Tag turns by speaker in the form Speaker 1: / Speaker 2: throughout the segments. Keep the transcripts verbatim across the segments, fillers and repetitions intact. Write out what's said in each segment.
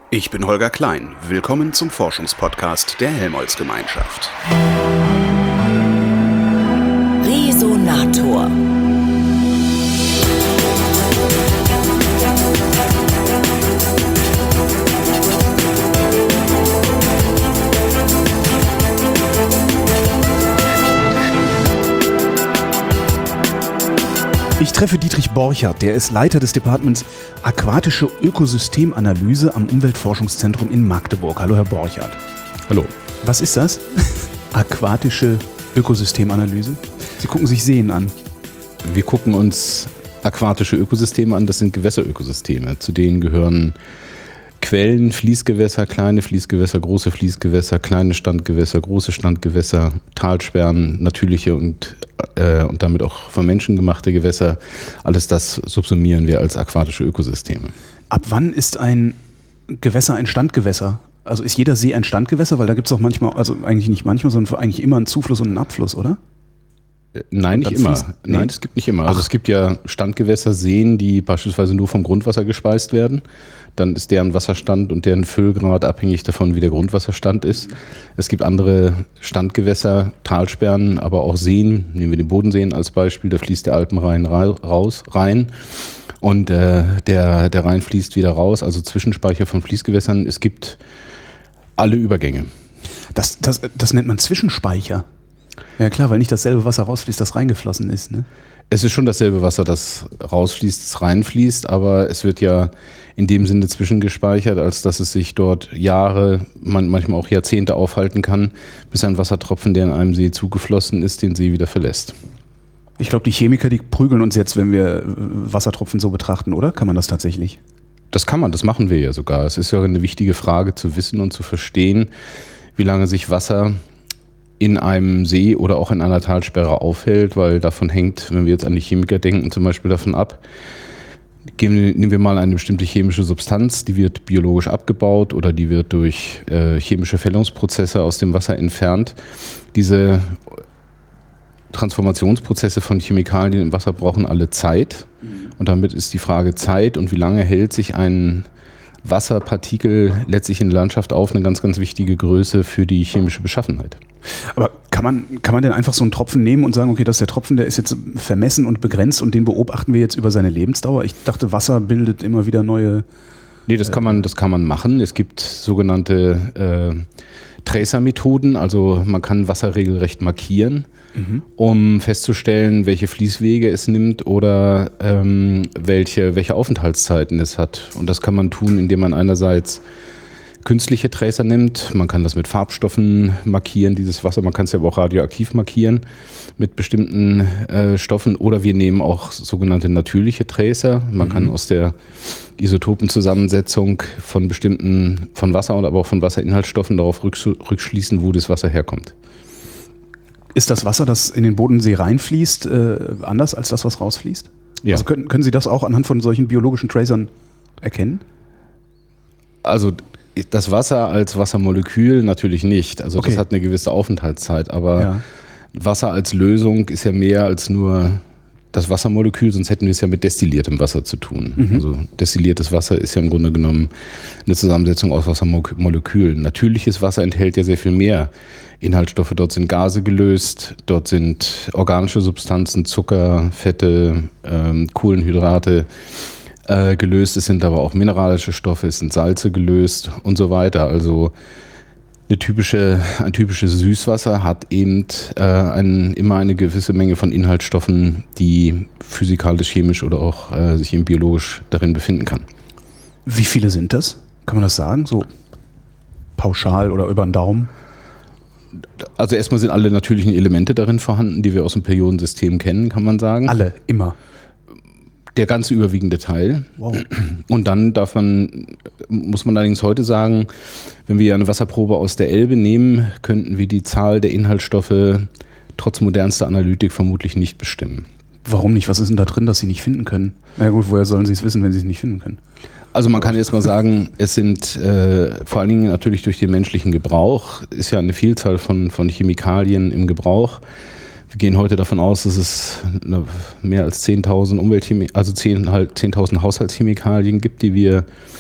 Speaker 1: Ich bin Holger Klein. Willkommen zum Forschungspodcast der Helmholtz-Gemeinschaft.
Speaker 2: Resonator.
Speaker 1: Ich treffe Dietrich Borchardt, der ist Leiter des Departments Aquatische Ökosystemanalyse am Umweltforschungszentrum in Magdeburg. Hallo, Herr Borchardt.
Speaker 3: Hallo.
Speaker 1: Was ist das? Aquatische Ökosystemanalyse? Sie gucken sich Seen an.
Speaker 3: Wir gucken uns aquatische Ökosysteme an, das sind Gewässerökosysteme. Zu denen gehören Quellen, Fließgewässer, kleine Fließgewässer, große Fließgewässer, kleine Standgewässer, große Standgewässer, Talsperren, natürliche und, äh, und damit auch von Menschen gemachte Gewässer. Alles das subsumieren wir als aquatische Ökosysteme.
Speaker 1: Ab wann ist ein Gewässer ein Standgewässer? Also ist jeder See ein Standgewässer? Weil da gibt es auch manchmal, also eigentlich nicht manchmal, sondern eigentlich immer einen Zufluss und einen Abfluss, oder?
Speaker 3: Nein, nicht immer.
Speaker 1: Fließt, nee.
Speaker 3: Nein, es gibt nicht immer. Also Ach. es gibt ja Standgewässer, Seen, die beispielsweise nur vom Grundwasser gespeist werden. Dann ist deren Wasserstand und deren Füllgrad abhängig davon, wie der Grundwasserstand ist. Es gibt andere Standgewässer, Talsperren, aber auch Seen. Nehmen wir den Bodenseen als Beispiel, da fließt der Alpenrhein raus, rein. Und äh, der, der Rhein fließt wieder raus, also Zwischenspeicher von Fließgewässern. Es gibt alle Übergänge.
Speaker 1: Das, das, das nennt man Zwischenspeicher. Ja klar, weil nicht dasselbe Wasser rausfließt, das reingeflossen ist, ne?
Speaker 3: Es ist schon dasselbe Wasser, das rausfließt, das reinfließt, aber es wird ja in dem Sinne zwischengespeichert, als dass es sich dort Jahre, man, manchmal auch Jahrzehnte aufhalten kann, bis ein Wassertropfen, der in einem See zugeflossen ist, den See wieder verlässt.
Speaker 1: Ich glaube, die Chemiker, die prügeln uns jetzt, wenn wir Wassertropfen so betrachten, oder? Kann man das tatsächlich?
Speaker 3: Das kann man, das machen wir ja sogar. Es ist ja eine wichtige Frage zu wissen und zu verstehen, wie lange sich Wasser in einem See oder auch in einer Talsperre aufhält, weil davon hängt, wenn wir jetzt an die Chemiker denken, zum Beispiel davon ab, geben, nehmen wir mal eine bestimmte chemische Substanz, die wird biologisch abgebaut oder die wird durch äh, chemische Fällungsprozesse aus dem Wasser entfernt. Diese Transformationsprozesse von Chemikalien im Wasser brauchen alle Zeit. Und damit ist die Frage Zeit und wie lange hält sich ein Wasserpartikel letztlich in der Landschaft auf, eine ganz, ganz wichtige Größe für die chemische Beschaffenheit.
Speaker 1: Aber kann man, kann man denn einfach so einen Tropfen nehmen und sagen, okay, das ist der Tropfen, der ist jetzt vermessen und begrenzt und den beobachten wir jetzt über seine Lebensdauer? Ich dachte, Wasser bildet immer wieder neue...
Speaker 3: Nee, das kann man, das kann man machen. Es gibt sogenannte äh, Tracer-Methoden, also man kann Wasser regelrecht markieren, mhm. um festzustellen, welche Fließwege es nimmt oder ähm, welche, welche Aufenthaltszeiten es hat. Und das kann man tun, indem man einerseits künstliche Tracer nimmt. Man kann das mit Farbstoffen markieren, dieses Wasser. Man kann es ja aber auch radioaktiv markieren mit bestimmten äh, Stoffen. Oder wir nehmen auch sogenannte natürliche Tracer. Man mhm. kann aus der Isotopenzusammensetzung von bestimmten, von Wasser und aber auch von Wasserinhaltsstoffen darauf rückschließen, wo das Wasser herkommt.
Speaker 1: Ist das Wasser, das in den Bodensee reinfließt, äh, anders als das, was rausfließt?
Speaker 3: Ja.
Speaker 1: Also können, können Sie das auch anhand von solchen biologischen Tracern erkennen?
Speaker 3: Also das Wasser als Wassermolekül natürlich nicht. Also okay. Das hat eine gewisse Aufenthaltszeit, aber ja. Wasser als Lösung ist ja mehr als nur das Wassermolekül, sonst hätten wir es ja mit destilliertem Wasser zu tun. Mhm. Also destilliertes Wasser ist ja im Grunde genommen eine Zusammensetzung aus Wassermolekülen. Natürliches Wasser enthält ja sehr viel mehr Inhaltsstoffe. Dort sind Gase gelöst, dort sind organische Substanzen, Zucker, Fette, ähm, Kohlenhydrate äh, gelöst. Es sind aber auch mineralische Stoffe, es sind Salze gelöst und so weiter. Also Eine typische, ein typisches Süßwasser hat eben äh, ein, immer eine gewisse Menge von Inhaltsstoffen, die physikalisch, chemisch oder auch äh, sich eben biologisch darin befinden kann.
Speaker 1: Wie viele sind das? Kann man das sagen? So pauschal oder über den Daumen?
Speaker 3: Also erstmal sind alle natürlichen Elemente darin vorhanden, die wir aus dem Periodensystem kennen, kann man sagen.
Speaker 1: Alle, immer?
Speaker 3: Der ganze überwiegende Teil.
Speaker 1: Wow.
Speaker 3: Und dann darf man, muss man allerdings heute sagen, wenn wir eine Wasserprobe aus der Elbe nehmen, könnten wir die Zahl der Inhaltsstoffe trotz modernster Analytik vermutlich nicht bestimmen.
Speaker 1: Warum nicht? Was ist denn da drin, das Sie nicht finden können? Na gut, woher sollen Sie es wissen, wenn Sie es nicht finden können?
Speaker 3: Also man kann jetzt mal sagen, es sind äh, vor allen Dingen natürlich durch den menschlichen Gebrauch, ist ja eine Vielzahl von, von Chemikalien im Gebrauch. Wir gehen heute davon aus, dass es mehr als zehntausend Umweltchemie, also zehntausend Haushaltschemikalien gibt, die wir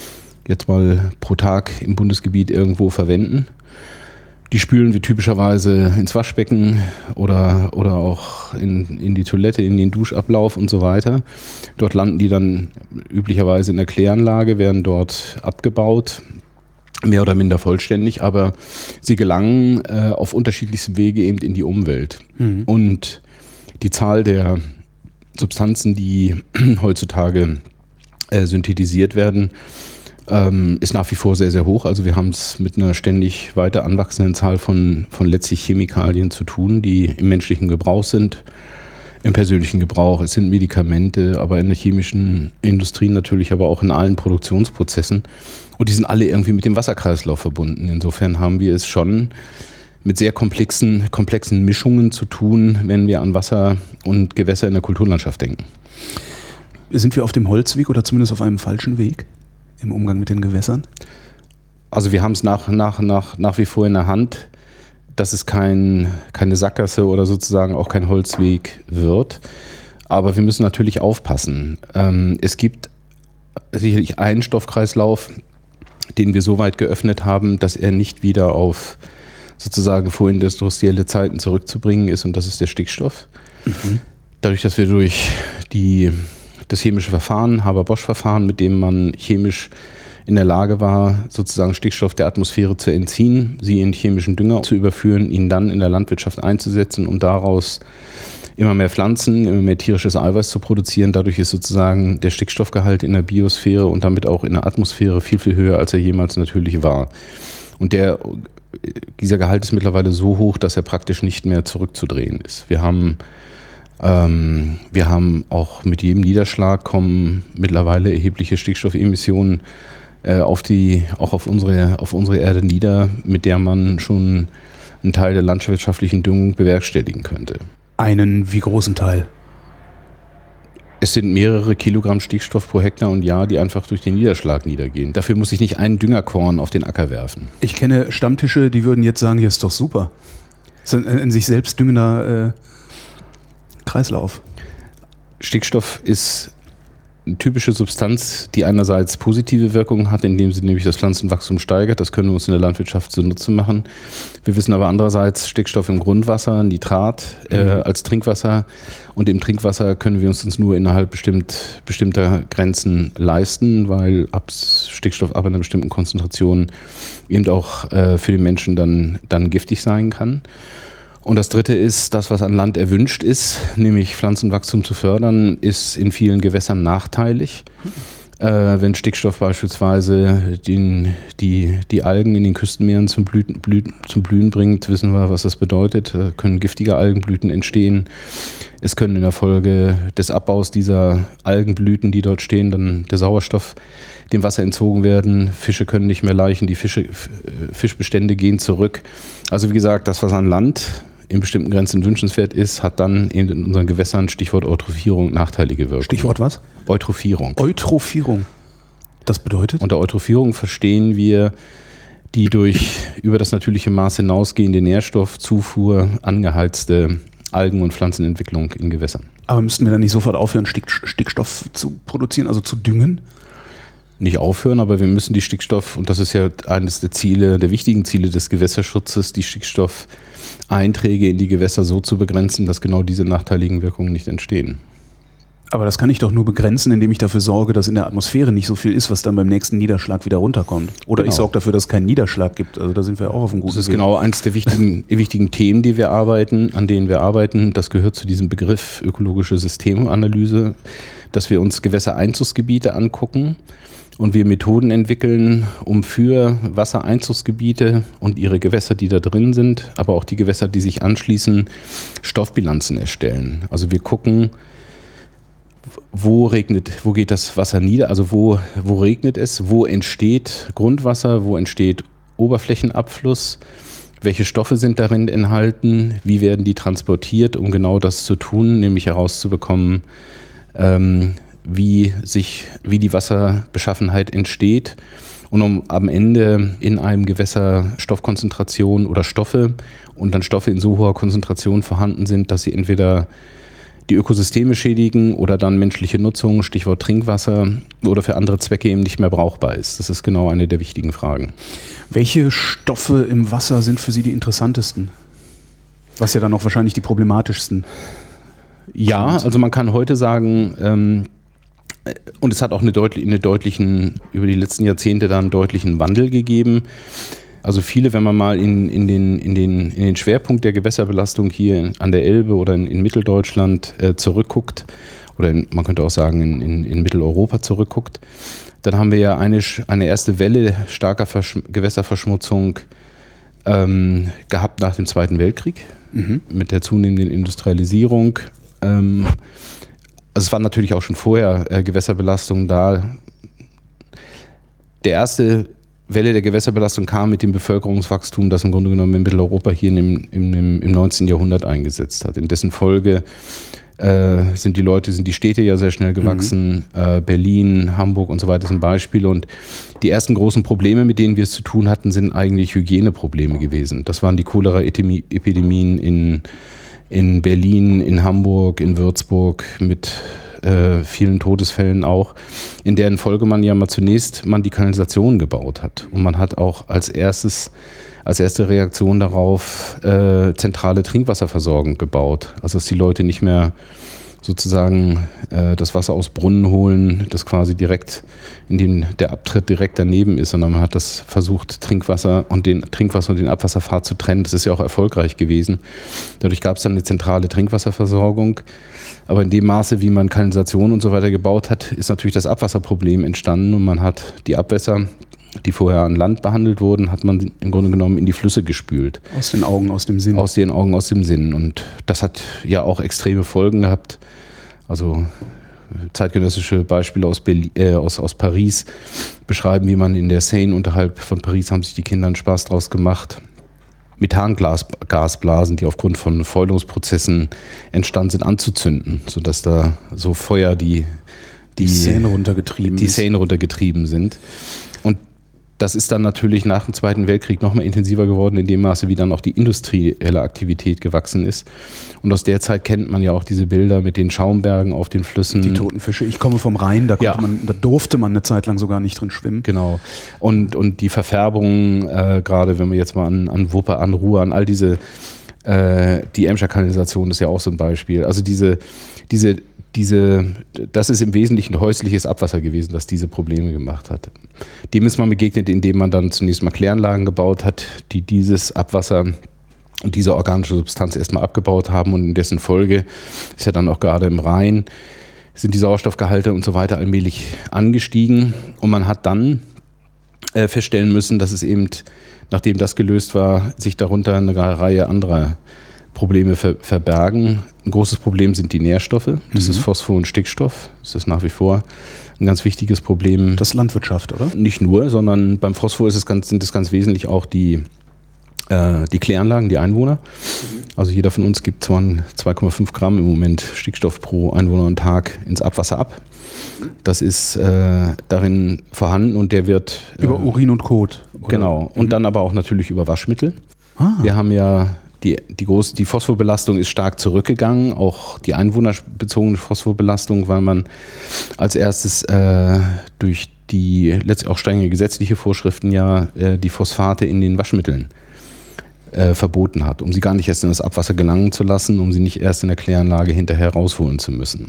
Speaker 3: jetzt mal pro Tag im Bundesgebiet irgendwo verwenden. Die spülen wir typischerweise ins Waschbecken oder, oder auch in, in die Toilette, in den Duschablauf und so weiter. Dort landen die dann üblicherweise in der Kläranlage, werden dort abgebaut, mehr oder minder vollständig, aber sie gelangen äh, auf unterschiedlichsten Wege eben in die Umwelt. Mhm. Und die Zahl der Substanzen, die heutzutage äh, synthetisiert werden, ähm, ist nach wie vor sehr, sehr hoch. Also wir haben es mit einer ständig weiter anwachsenden Zahl von, von letztlich Chemikalien zu tun, die im menschlichen Gebrauch sind, im persönlichen Gebrauch. Es sind Medikamente, aber in der chemischen Industrie natürlich, aber auch in allen Produktionsprozessen. Und die sind alle irgendwie mit dem Wasserkreislauf verbunden. Insofern haben wir es schon mit sehr komplexen, komplexen Mischungen zu tun, wenn wir an Wasser und Gewässer in der Kulturlandschaft denken.
Speaker 1: Sind wir auf dem Holzweg oder zumindest auf einem falschen Weg im Umgang mit den Gewässern?
Speaker 3: Also wir haben es nach, nach, nach, nach wie vor in der Hand, dass es kein, keine Sackgasse oder sozusagen auch kein Holzweg wird. Aber wir müssen natürlich aufpassen. Ähm, es gibt sicherlich einen Stoffkreislauf, den wir so weit geöffnet haben, dass er nicht wieder auf sozusagen vorindustrielle Zeiten zurückzubringen ist, und das ist der Stickstoff. Mhm. Dadurch, dass wir durch die, das chemische Verfahren, Haber-Bosch-Verfahren, mit dem man chemisch in der Lage war, sozusagen Stickstoff der Atmosphäre zu entziehen, sie in chemischen Dünger zu überführen, ihn dann in der Landwirtschaft einzusetzen, um daraus immer mehr Pflanzen, immer mehr tierisches Eiweiß zu produzieren. Dadurch ist sozusagen der Stickstoffgehalt in der Biosphäre und damit auch in der Atmosphäre viel, viel höher, als er jemals natürlich war. Und der, dieser Gehalt ist mittlerweile so hoch, dass er praktisch nicht mehr zurückzudrehen ist. Wir haben, ähm, wir haben auch mit jedem Niederschlag kommen mittlerweile erhebliche Stickstoffemissionen äh, auf die, auch auf unsere, auf unsere Erde nieder, mit der man schon einen Teil der landwirtschaftlichen Düngung bewerkstelligen könnte.
Speaker 1: Einen wie großen Teil?
Speaker 3: Es sind mehrere Kilogramm Stickstoff pro Hektar und Jahr, die einfach durch den Niederschlag niedergehen. Dafür muss ich nicht einen Düngerkorn auf den Acker werfen.
Speaker 1: Ich kenne Stammtische, die würden jetzt sagen, hier ist doch super. Das ist ein in sich selbst düngender äh, Kreislauf.
Speaker 3: Stickstoff ist eine typische Substanz, die einerseits positive Wirkungen hat, indem sie nämlich das Pflanzenwachstum steigert. Das können wir uns in der Landwirtschaft zunutze machen. Wir wissen aber andererseits, Stickstoff im Grundwasser, Nitrat äh, mhm. als Trinkwasser. Und im Trinkwasser können wir uns das nur innerhalb bestimmt, bestimmter Grenzen leisten, weil ab Stickstoff ab einer bestimmten Konzentration eben auch äh, für den Menschen dann, dann giftig sein kann. Und das Dritte ist, das, was an Land erwünscht ist, nämlich Pflanzenwachstum zu fördern, ist in vielen Gewässern nachteilig. Äh, wenn Stickstoff beispielsweise den, die, die Algen in den Küstenmeeren zum Blüten, Blüten, zum Blühen bringt, wissen wir, was das bedeutet. Da können giftige Algenblüten entstehen. Es können in der Folge des Abbaus dieser Algenblüten, die dort stehen, dann der Sauerstoff dem Wasser entzogen werden. Fische können nicht mehr laichen, die Fische, Fischbestände gehen zurück. Also wie gesagt, das, was an Land in bestimmten Grenzen wünschenswert ist, hat dann eben in unseren Gewässern, Stichwort Eutrophierung, nachteilige Wirkung.
Speaker 1: Stichwort was?
Speaker 3: Eutrophierung.
Speaker 1: Eutrophierung. Das bedeutet?
Speaker 3: Unter Eutrophierung verstehen wir die durch über das natürliche Maß hinausgehende Nährstoffzufuhr angeheizte Algen- und Pflanzenentwicklung in Gewässern.
Speaker 1: Aber müssten wir dann nicht sofort aufhören, Stick, Stickstoff zu produzieren, also zu düngen?
Speaker 3: Nicht aufhören, aber wir müssen die Stickstoff, und das ist ja eines der Ziele, der wichtigen Ziele des Gewässerschutzes, die Stickstoffeinträge in die Gewässer so zu begrenzen, dass genau diese nachteiligen Wirkungen nicht entstehen.
Speaker 1: Aber das kann ich doch nur begrenzen, indem ich dafür sorge, dass in der Atmosphäre nicht so viel ist, was dann beim nächsten Niederschlag wieder runterkommt. Oder genau. Ich sorge dafür, dass es keinen Niederschlag gibt. Also da sind wir auch auf einem guten Weg.
Speaker 3: Das ist genau eines der wichtigen, wichtigen Themen, die wir arbeiten, an denen wir arbeiten. Das gehört zu diesem Begriff ökologische Systemanalyse, dass wir uns Gewässereinzugsgebiete angucken und wir Methoden entwickeln, um für Wassereinzugsgebiete und ihre Gewässer, die da drin sind, aber auch die Gewässer, die sich anschließen, Stoffbilanzen erstellen. Also wir gucken, wo regnet, wo geht das Wasser nieder, also wo, wo regnet es, wo entsteht Grundwasser, wo entsteht Oberflächenabfluss, welche Stoffe sind darin enthalten, wie werden die transportiert, um genau das zu tun, nämlich herauszubekommen, ähm, wie sich, wie die Wasserbeschaffenheit entsteht und um am Ende in einem Gewässer Stoffkonzentration oder Stoffe und dann Stoffe in so hoher Konzentration vorhanden sind, dass sie entweder die Ökosysteme schädigen oder dann menschliche Nutzung, Stichwort Trinkwasser, oder für andere Zwecke eben nicht mehr brauchbar ist. Das ist genau eine der wichtigen Fragen.
Speaker 1: Welche Stoffe im Wasser sind für Sie die interessantesten? Was ja dann auch wahrscheinlich die problematischsten.
Speaker 3: Ja, also man kann heute sagen, ähm, und es hat auch eine, deutli- eine deutlichen, über die letzten Jahrzehnte da einen deutlichen Wandel gegeben. Also viele, wenn man mal in, in, den, in, den, in den Schwerpunkt der Gewässerbelastung hier an der Elbe oder in, in Mitteldeutschland äh, zurückguckt, oder in, man könnte auch sagen in, in, in Mitteleuropa zurückguckt, dann haben wir ja eine, eine erste Welle starker Versch- Gewässerverschmutzung ähm, gehabt nach dem Zweiten Weltkrieg, mhm. mit der zunehmenden Industrialisierung. Ähm, also es war natürlich auch schon vorher äh, Gewässerbelastung da. Der erste Welle der Gewässerbelastung kam mit dem Bevölkerungswachstum, das im Grunde genommen in Mitteleuropa hier im, im, im neunzehnten Jahrhundert eingesetzt hat. In dessen Folge äh, sind die Leute, sind die Städte ja sehr schnell gewachsen. Mhm. Äh, Berlin, Hamburg und so weiter sind Beispiele. Und die ersten großen Probleme, mit denen wir es zu tun hatten, sind eigentlich Hygieneprobleme gewesen. Das waren die Cholera-Epidemien in, in Berlin, in Hamburg, in Würzburg mit äh, vielen Todesfällen auch, in deren Folge man ja mal zunächst man die Kanalisation gebaut hat. Und man hat auch als erstes, als erste Reaktion darauf äh, zentrale Trinkwasserversorgung gebaut. Also dass die Leute nicht mehr sozusagen äh, das Wasser aus Brunnen holen, das quasi direkt in dem der Abtritt direkt daneben ist, sondern man hat das versucht, Trinkwasser und den Trinkwasser und den Abwasserpfad zu trennen. Das ist ja auch erfolgreich gewesen. Dadurch gab es dann eine zentrale Trinkwasserversorgung. Aber in dem Maße, wie man Kanalisation und so weiter gebaut hat, ist natürlich das Abwasserproblem entstanden und man hat die Abwässer, die vorher an Land behandelt wurden, hat man im Grunde genommen in die Flüsse gespült.
Speaker 1: Aus den Augen, aus dem Sinn.
Speaker 3: Aus den Augen, aus dem Sinn. Und das hat ja auch extreme Folgen gehabt. Also zeitgenössische Beispiele aus, Berlin, äh, aus, aus Paris beschreiben, wie man in der Seine unterhalb von Paris, haben sich die Kinder einen Spaß draus gemacht, Methangasblasen, die aufgrund von Fäulungsprozessen entstanden sind, anzuzünden, sodass da so Feuer die, die,
Speaker 1: die Seine runtergetrieben,
Speaker 3: die Seine runtergetrieben sind. Und das ist dann natürlich nach dem Zweiten Weltkrieg noch mal intensiver geworden, in dem Maße, wie dann auch die industrielle Aktivität gewachsen ist. Und aus der Zeit kennt man ja auch diese Bilder mit den Schaumbergen auf den Flüssen.
Speaker 1: Die toten Fische. Ich komme vom Rhein, da,
Speaker 3: ja.
Speaker 1: man, da durfte man eine Zeit lang sogar nicht drin schwimmen.
Speaker 3: Genau. Und, und die Verfärbungen, äh, gerade wenn wir jetzt mal an, an Wupper, an Ruhr, an all diese, äh, die Emscher Kanalisation ist ja auch so ein Beispiel. Also diese, diese, diese, das ist im Wesentlichen häusliches Abwasser gewesen, das diese Probleme gemacht hat. Dem ist man begegnet, indem man dann zunächst mal Kläranlagen gebaut hat, die dieses Abwasser und diese organische Substanz erstmal abgebaut haben und in dessen Folge ist ja dann auch gerade im Rhein, sind die Sauerstoffgehalte und so weiter allmählich angestiegen und man hat dann äh, feststellen müssen, dass es eben, nachdem das gelöst war, sich darunter eine Reihe anderer Probleme ver- verbergen. Ein großes Problem sind die Nährstoffe. Das mhm. ist Phosphor und Stickstoff. Das ist nach wie vor ein ganz wichtiges Problem.
Speaker 1: Das ist Landwirtschaft, oder?
Speaker 3: Nicht nur, sondern beim Phosphor ist es ganz, sind es ganz wesentlich auch die, äh, die Kläranlagen, die Einwohner. Mhm. Also jeder von uns gibt zwei Komma fünf Gramm im Moment Stickstoff pro Einwohner und Tag ins Abwasser ab. Das ist äh, darin vorhanden und der wird...
Speaker 1: Äh, über Urin und Kot.
Speaker 3: Oder? Genau. Und mhm. dann aber auch natürlich über Waschmittel. Ah. Wir haben ja... Die, die, große, die Phosphorbelastung ist stark zurückgegangen, auch die einwohnerbezogene Phosphorbelastung, weil man als erstes äh, durch die letztlich auch strenge gesetzliche Vorschriften ja äh, die Phosphate in den Waschmitteln äh, verboten hat, um sie gar nicht erst in das Abwasser gelangen zu lassen, um sie nicht erst in der Kläranlage hinterher rausholen zu müssen.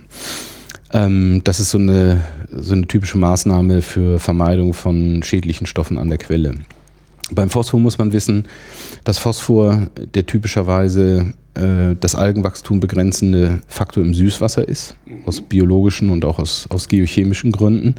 Speaker 3: Ähm, das ist so eine, so eine typische Maßnahme für Vermeidung von schädlichen Stoffen an der Quelle. Beim Phosphor muss man wissen, dass Phosphor der typischerweise äh, das Algenwachstum begrenzende Faktor im Süßwasser ist, aus biologischen und auch aus, aus geochemischen Gründen.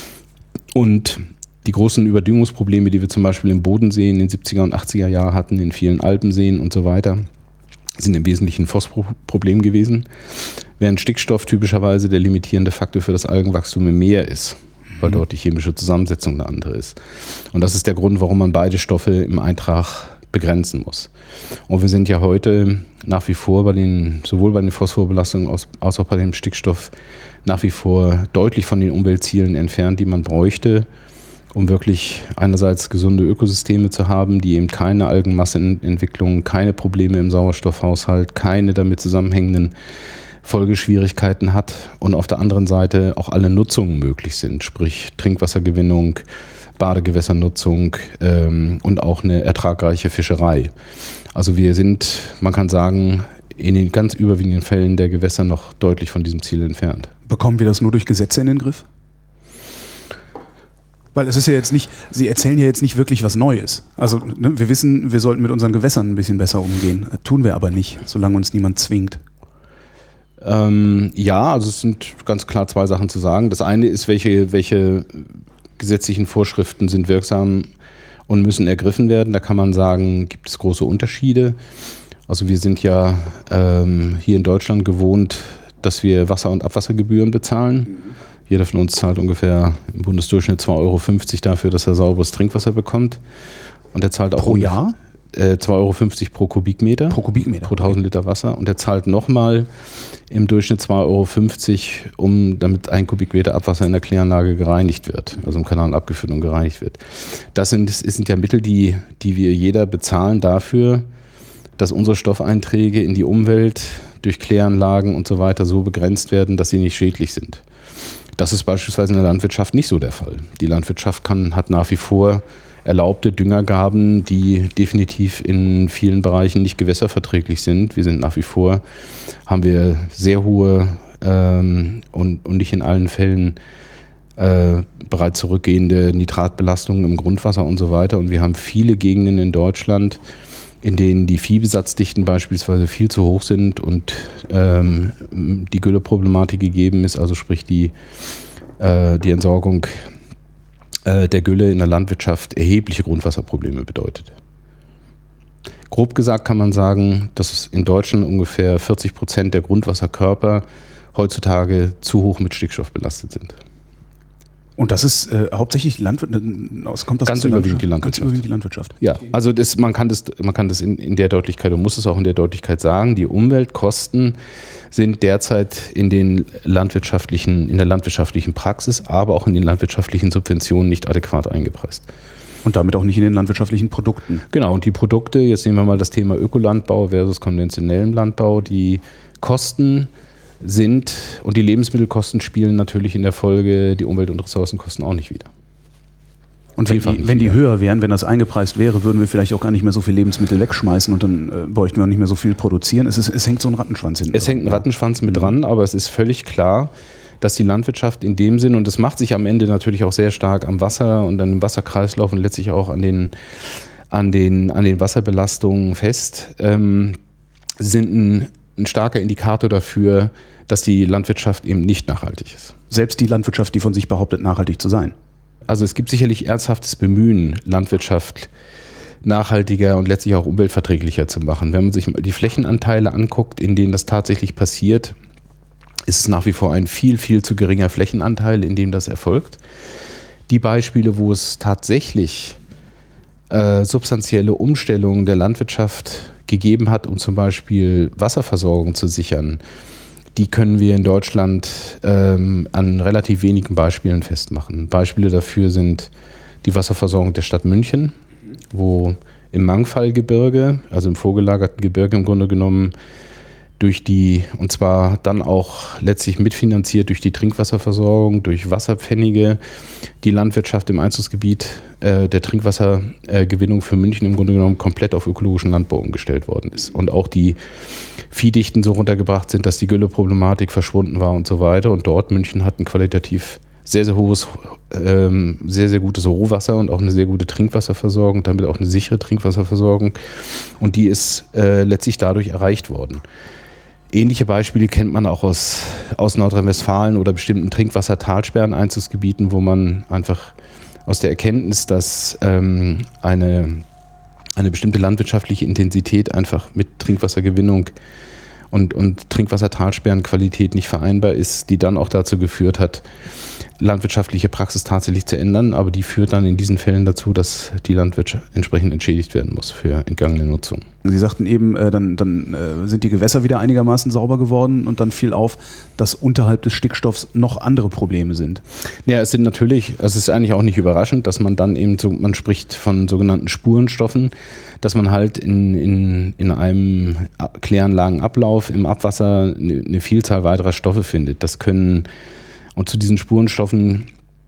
Speaker 3: Und die großen Überdüngungsprobleme, die wir zum Beispiel im Bodensee in den siebziger und achtziger Jahren hatten, in vielen Alpenseen und so weiter, sind im Wesentlichen ein Phosphorproblem gewesen, während Stickstoff typischerweise der limitierende Faktor für das Algenwachstum im Meer ist, weil dort die chemische Zusammensetzung eine andere ist. Und das ist der Grund, warum man beide Stoffe im Eintrag begrenzen muss. Und wir sind ja heute nach wie vor bei den, sowohl bei den Phosphorbelastungen als auch bei dem Stickstoff nach wie vor deutlich von den Umweltzielen entfernt, die man bräuchte, um wirklich einerseits gesunde Ökosysteme zu haben, die eben keine Algenmassenentwicklung, keine Probleme im Sauerstoffhaushalt, keine damit zusammenhängenden Folgeschwierigkeiten hat und auf der anderen Seite auch alle Nutzungen möglich sind, sprich Trinkwassergewinnung, Badegewässernutzung ähm, und auch eine ertragreiche Fischerei. Also wir sind, man kann sagen, in den ganz überwiegenden Fällen der Gewässer noch deutlich von diesem Ziel entfernt.
Speaker 1: Bekommen wir das nur durch Gesetze in den Griff? Weil es ist ja jetzt nicht, Sie erzählen ja jetzt nicht wirklich was Neues. Also ne, wir wissen, wir sollten mit unseren Gewässern ein bisschen besser umgehen. Tun wir aber nicht, solange uns niemand zwingt.
Speaker 3: Ähm, ja, also es sind ganz klar zwei Sachen zu sagen. Das eine ist, welche, welche gesetzlichen Vorschriften sind wirksam und müssen ergriffen werden. Da kann man sagen, gibt es große Unterschiede. Also wir sind ja ähm, hier in Deutschland gewohnt, dass wir Wasser- und Abwassergebühren bezahlen. Jeder von uns zahlt ungefähr im Bundesdurchschnitt zwei Euro fünfzig dafür, dass er sauberes Trinkwasser bekommt. Und er zahlt auch
Speaker 1: pro Jahr?
Speaker 3: Äh, zwei Euro fünfzig pro Kubikmeter.
Speaker 1: Pro Kubikmeter.
Speaker 3: Pro tausend Liter Wasser. Und er zahlt nochmal im Durchschnitt zwei Euro fünfzig, um, damit ein Kubikmeter Abwasser in der Kläranlage gereinigt wird, also im Kanal abgeführt und gereinigt wird. Das sind, das sind ja Mittel, die, die wir jeder bezahlen dafür, dass unsere Stoffeinträge in die Umwelt durch Kläranlagen und so weiter so begrenzt werden, dass sie nicht schädlich sind. Das ist beispielsweise in der Landwirtschaft nicht so der Fall. Die Landwirtschaft kann, hat nach wie vor erlaubte Düngergaben, die definitiv in vielen Bereichen nicht gewässerverträglich sind. Wir sind nach wie vor, haben wir sehr hohe ähm, und, und nicht in allen Fällen äh, bereits zurückgehende Nitratbelastungen im Grundwasser und so weiter. Und wir haben viele Gegenden in Deutschland, in denen die Viehbesatzdichten beispielsweise viel zu hoch sind und ähm, die Gülleproblematik gegeben ist, also sprich die, äh, die Entsorgung äh, der Gülle in der Landwirtschaft erhebliche Grundwasserprobleme bedeutet. Grob gesagt kann man sagen, dass in Deutschland ungefähr vierzig Prozent der Grundwasserkörper heutzutage zu hoch mit Stickstoff belastet sind.
Speaker 1: Und das ist äh, hauptsächlich Landwirtschaft? Kommt das
Speaker 3: ganz überwiegend die Landwirtschaft.
Speaker 1: Ganz überwiegend die Landwirtschaft.
Speaker 3: Ja, also das, man kann das, man kann das in, in der Deutlichkeit und muss es auch in der Deutlichkeit sagen. Die Umweltkosten sind derzeit in den landwirtschaftlichen, in der landwirtschaftlichen Praxis, aber auch in den landwirtschaftlichen Subventionen nicht adäquat eingepreist.
Speaker 1: Und damit auch nicht in den landwirtschaftlichen Produkten.
Speaker 3: Genau, und die Produkte, jetzt nehmen wir mal das Thema Ökolandbau versus konventionellen Landbau, die Kosten sind und die Lebensmittelkosten spielen natürlich in der Folge die Umwelt- und Ressourcenkosten auch nicht wieder.
Speaker 1: Und wenn die, wenn die höher wären, wenn das eingepreist wäre, würden wir vielleicht auch gar nicht mehr so viel Lebensmittel wegschmeißen und dann äh, bräuchten wir auch nicht mehr so viel produzieren. Es, ist, es hängt so ein Rattenschwanz hinten.
Speaker 3: Es hängt ein Rattenschwanz mit dran, aber es ist völlig klar, dass die Landwirtschaft in dem Sinn, und das macht sich am Ende natürlich auch sehr stark am Wasser und an dem Wasserkreislauf und letztlich auch an den, an den, an den Wasserbelastungen fest, ähm, sind ein ein starker Indikator dafür, dass die Landwirtschaft eben nicht nachhaltig ist.
Speaker 1: Selbst die Landwirtschaft, die von sich behauptet, nachhaltig zu sein.
Speaker 3: Also es gibt sicherlich ernsthaftes Bemühen, Landwirtschaft nachhaltiger und letztlich auch umweltverträglicher zu machen. Wenn man sich mal die Flächenanteile anguckt, in denen das tatsächlich passiert, ist es nach wie vor ein viel, viel zu geringer Flächenanteil, in dem das erfolgt. Die Beispiele, wo es tatsächlich äh, substanzielle Umstellungen der Landwirtschaft gegeben hat, um zum Beispiel Wasserversorgung zu sichern, die können wir in Deutschland ähm, an relativ wenigen Beispielen festmachen. Beispiele dafür sind die Wasserversorgung der Stadt München, wo im Mangfallgebirge, also im vorgelagerten Gebirge im Grunde genommen, durch die, und zwar dann auch letztlich mitfinanziert durch die Trinkwasserversorgung, durch Wasserpfennige, die Landwirtschaft im Einzugsgebiet äh, der Trinkwassergewinnung äh, für München im Grunde genommen komplett auf ökologischen Landbau umgestellt worden ist. Und auch die Viehdichten so runtergebracht sind, dass die Gülleproblematik verschwunden war und so weiter. Und dort, München hat ein qualitativ sehr, sehr hohes, ähm, sehr, sehr gutes Rohwasser und auch eine sehr gute Trinkwasserversorgung, damit auch eine sichere Trinkwasserversorgung. Und die ist äh, letztlich dadurch erreicht worden. Ähnliche Beispiele kennt man auch aus, aus Nordrhein-Westfalen oder bestimmten Trinkwassertalsperren-Einzugsgebieten, wo man einfach aus der Erkenntnis, dass ähm, eine, eine bestimmte landwirtschaftliche Intensität einfach mit Trinkwassergewinnung und, und Trinkwassertalsperrenqualität nicht vereinbar ist, die dann auch dazu geführt hat, landwirtschaftliche Praxis tatsächlich zu ändern, aber die führt dann in diesen Fällen dazu, dass die Landwirtschaft entsprechend entschädigt werden muss für entgangene Nutzung.
Speaker 1: Sie sagten eben, äh, dann, dann äh, sind die Gewässer wieder einigermaßen sauber geworden und dann fiel auf, dass unterhalb des Stickstoffs noch andere Probleme sind.
Speaker 3: Ja, es sind natürlich, es ist eigentlich auch nicht überraschend, dass man dann eben, so, man spricht von sogenannten Spurenstoffen, dass man halt in, in, in einem Kläranlagenablauf im Abwasser eine, eine Vielzahl weiterer Stoffe findet. Das können Und zu diesen Spurenstoffen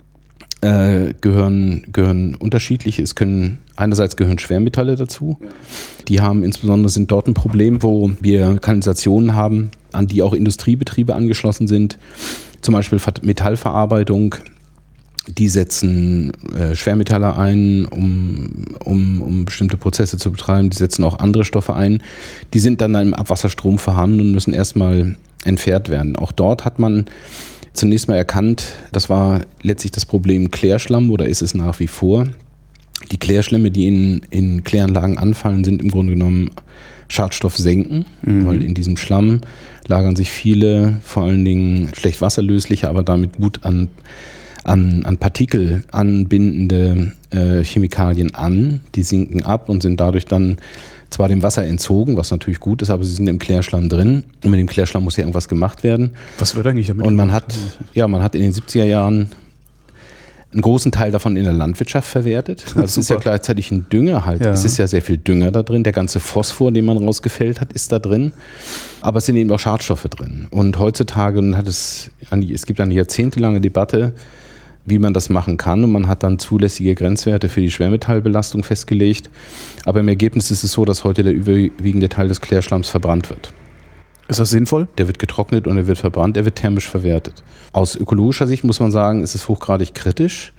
Speaker 3: äh, gehören, gehören unterschiedliche. Es können einerseits gehören Schwermetalle dazu. Die haben insbesondere sind dort ein Problem, wo wir Kanalisationen haben, an die auch Industriebetriebe angeschlossen sind. Zum Beispiel Metallverarbeitung. Die setzen äh, Schwermetalle ein, um, um, um bestimmte Prozesse zu betreiben. Die setzen auch andere Stoffe ein. Die sind dann im Abwasserstrom vorhanden und müssen erstmal entfernt werden. Auch dort hat man zunächst mal erkannt, das war letztlich das Problem Klärschlamm, oder ist es nach wie vor. Die Klärschlämme, die in, in Kläranlagen anfallen, sind im Grunde genommen Schadstoffsenken, mhm. weil in diesem Schlamm lagern sich viele, vor allen Dingen schlecht wasserlösliche, aber damit gut an, an, an Partikel anbindende äh, Chemikalien an. Die sinken ab und sind dadurch dann zwar dem Wasser entzogen, was natürlich gut ist, aber sie sind im Klärschlamm drin. Und mit dem Klärschlamm muss ja irgendwas gemacht werden.
Speaker 1: Was wird eigentlich damit?
Speaker 3: Und man hat, ja, man hat in den siebziger Jahren einen großen Teil davon in der Landwirtschaft verwertet. Also es ist ja gleichzeitig ein Dünger halt. Ja. Es ist ja sehr viel Dünger da drin. Der ganze Phosphor, den man rausgefällt hat, ist da drin. Aber es sind eben auch Schadstoffe drin. Und heutzutage hat es, es gibt eine jahrzehntelange Debatte, wie man das machen kann. Und man hat dann zulässige Grenzwerte für die Schwermetallbelastung festgelegt. Aber im Ergebnis ist es so, dass heute der überwiegende Teil des Klärschlamms verbrannt wird.
Speaker 1: Ist das sinnvoll?
Speaker 3: Der wird getrocknet und er wird verbrannt, er wird thermisch verwertet. Aus ökologischer Sicht muss man sagen, ist es hochgradig kritisch,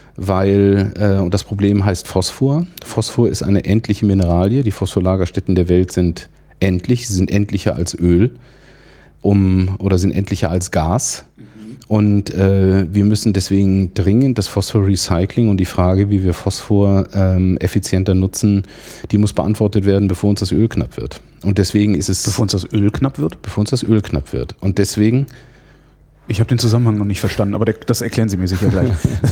Speaker 3: weil äh, und das Problem heißt Phosphor. Phosphor ist eine endliche Mineralie. Die Phosphorlagerstätten der Welt sind endlich, sie sind endlicher als Öl um, oder sind endlicher als Gas. Und äh, wir müssen deswegen dringend das Phosphorrecycling und die Frage, wie wir Phosphor ähm, effizienter nutzen, die muss beantwortet werden, bevor uns das Öl knapp wird. Und deswegen ist es...
Speaker 1: Bevor uns das Öl knapp wird?
Speaker 3: Bevor uns das Öl knapp wird. Und deswegen...
Speaker 1: Ich habe den Zusammenhang noch nicht verstanden, aber das erklären Sie mir sicher gleich.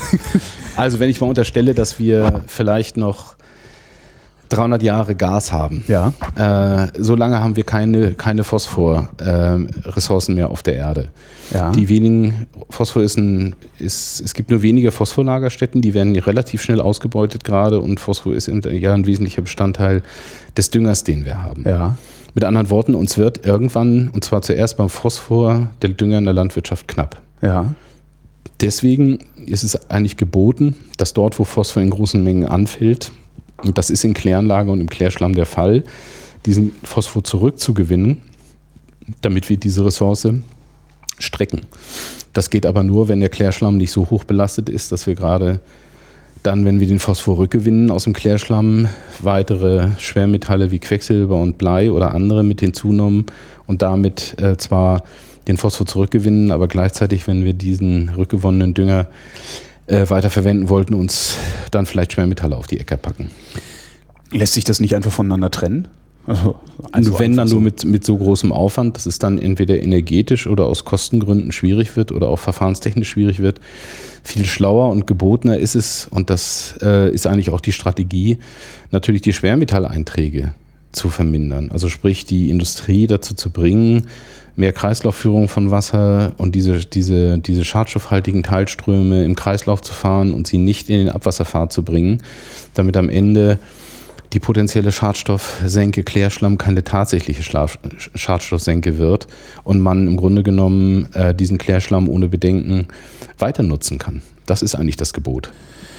Speaker 3: Also wenn ich mal unterstelle, dass wir vielleicht noch dreihundert Jahre Gas haben.
Speaker 1: Ja.
Speaker 3: Äh, so lange haben wir keine, keine Phosphor-Ressourcen äh, mehr auf der Erde.
Speaker 1: Ja.
Speaker 3: Die wenigen, Phosphor ist ein, ist, es gibt nur wenige Phosphorlagerstätten, die werden relativ schnell ausgebeutet gerade und Phosphor ist ja ein wesentlicher Bestandteil des Düngers, den wir haben.
Speaker 1: Ja.
Speaker 3: Mit anderen Worten, uns wird irgendwann, und zwar zuerst beim Phosphor, der Dünger in der Landwirtschaft knapp.
Speaker 1: Ja.
Speaker 3: Deswegen ist es eigentlich geboten, dass dort, wo Phosphor in großen Mengen anfällt, und das ist in Kläranlage und im Klärschlamm der Fall, diesen Phosphor zurückzugewinnen, damit wir diese Ressource strecken. Das geht aber nur, wenn der Klärschlamm nicht so hoch belastet ist, dass wir gerade dann, wenn wir den Phosphor rückgewinnen aus dem Klärschlamm, weitere Schwermetalle wie Quecksilber und Blei oder andere mit hinzunehmen und damit äh, zwar den Phosphor zurückgewinnen, aber gleichzeitig, wenn wir diesen rückgewonnenen Dünger äh, weiter verwenden wollten, uns dann vielleicht Schwermetalle auf die Äcker packen.
Speaker 1: Lässt sich das nicht einfach voneinander trennen?
Speaker 3: Also, also wenn dann so. nur mit, mit so großem Aufwand, dass es dann entweder energetisch oder aus Kostengründen schwierig wird oder auch verfahrenstechnisch schwierig wird. Viel schlauer und gebotener ist es, und das äh, ist eigentlich auch die Strategie, natürlich die Schwermetalleinträge zu vermindern. Also sprich, die Industrie dazu zu bringen, mehr Kreislaufführung von Wasser und diese, diese, diese schadstoffhaltigen Teilströme im Kreislauf zu fahren und sie nicht in den Abwasserpfad zu bringen, damit am Ende die potenzielle Schadstoffsenke Klärschlamm keine tatsächliche Schlaf- Schadstoffsenke wird und man im Grunde genommen äh, diesen Klärschlamm ohne Bedenken weiter nutzen kann. Das ist eigentlich das Gebot.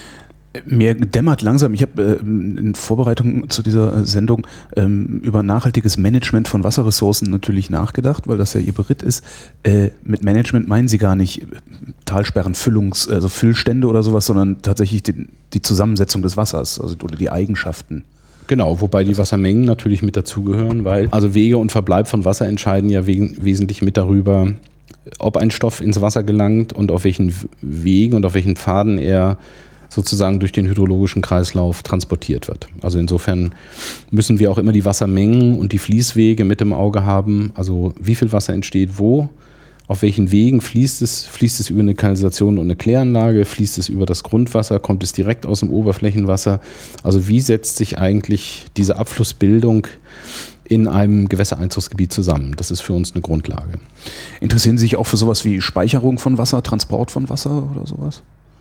Speaker 1: Mir dämmert langsam, ich habe äh, in Vorbereitung zu dieser Sendung ähm, über nachhaltiges Management von Wasserressourcen natürlich nachgedacht, weil das ja Ihr Beritt ist. Äh, mit Management meinen Sie gar nicht Talsperren, Füllungs-, also Füllstände oder sowas, sondern tatsächlich die, die Zusammensetzung des Wassers, also oder die Eigenschaften.
Speaker 3: Genau, wobei die Wassermengen natürlich mit dazugehören, weil also Wege und Verbleib von Wasser entscheiden ja wegen, wesentlich mit darüber, ob ein Stoff ins Wasser gelangt und auf welchen Wegen und auf welchen Pfaden er sozusagen durch den hydrologischen Kreislauf transportiert wird. Also insofern müssen wir auch immer die Wassermengen und die Fließwege mit im Auge haben. Also wie viel Wasser entsteht wo Auf welchen Wegen fließt es? Fließt es über eine Kanalisation und eine Kläranlage? Fließt es über das Grundwasser? Kommt es direkt aus dem Oberflächenwasser? Also wie setzt sich eigentlich diese Abflussbildung in einem Gewässereinzugsgebiet zusammen? Das ist für uns eine Grundlage.
Speaker 1: Interessieren Sie sich auch für sowas wie Speicherung von Wasser, Transport von Wasser oder sowas?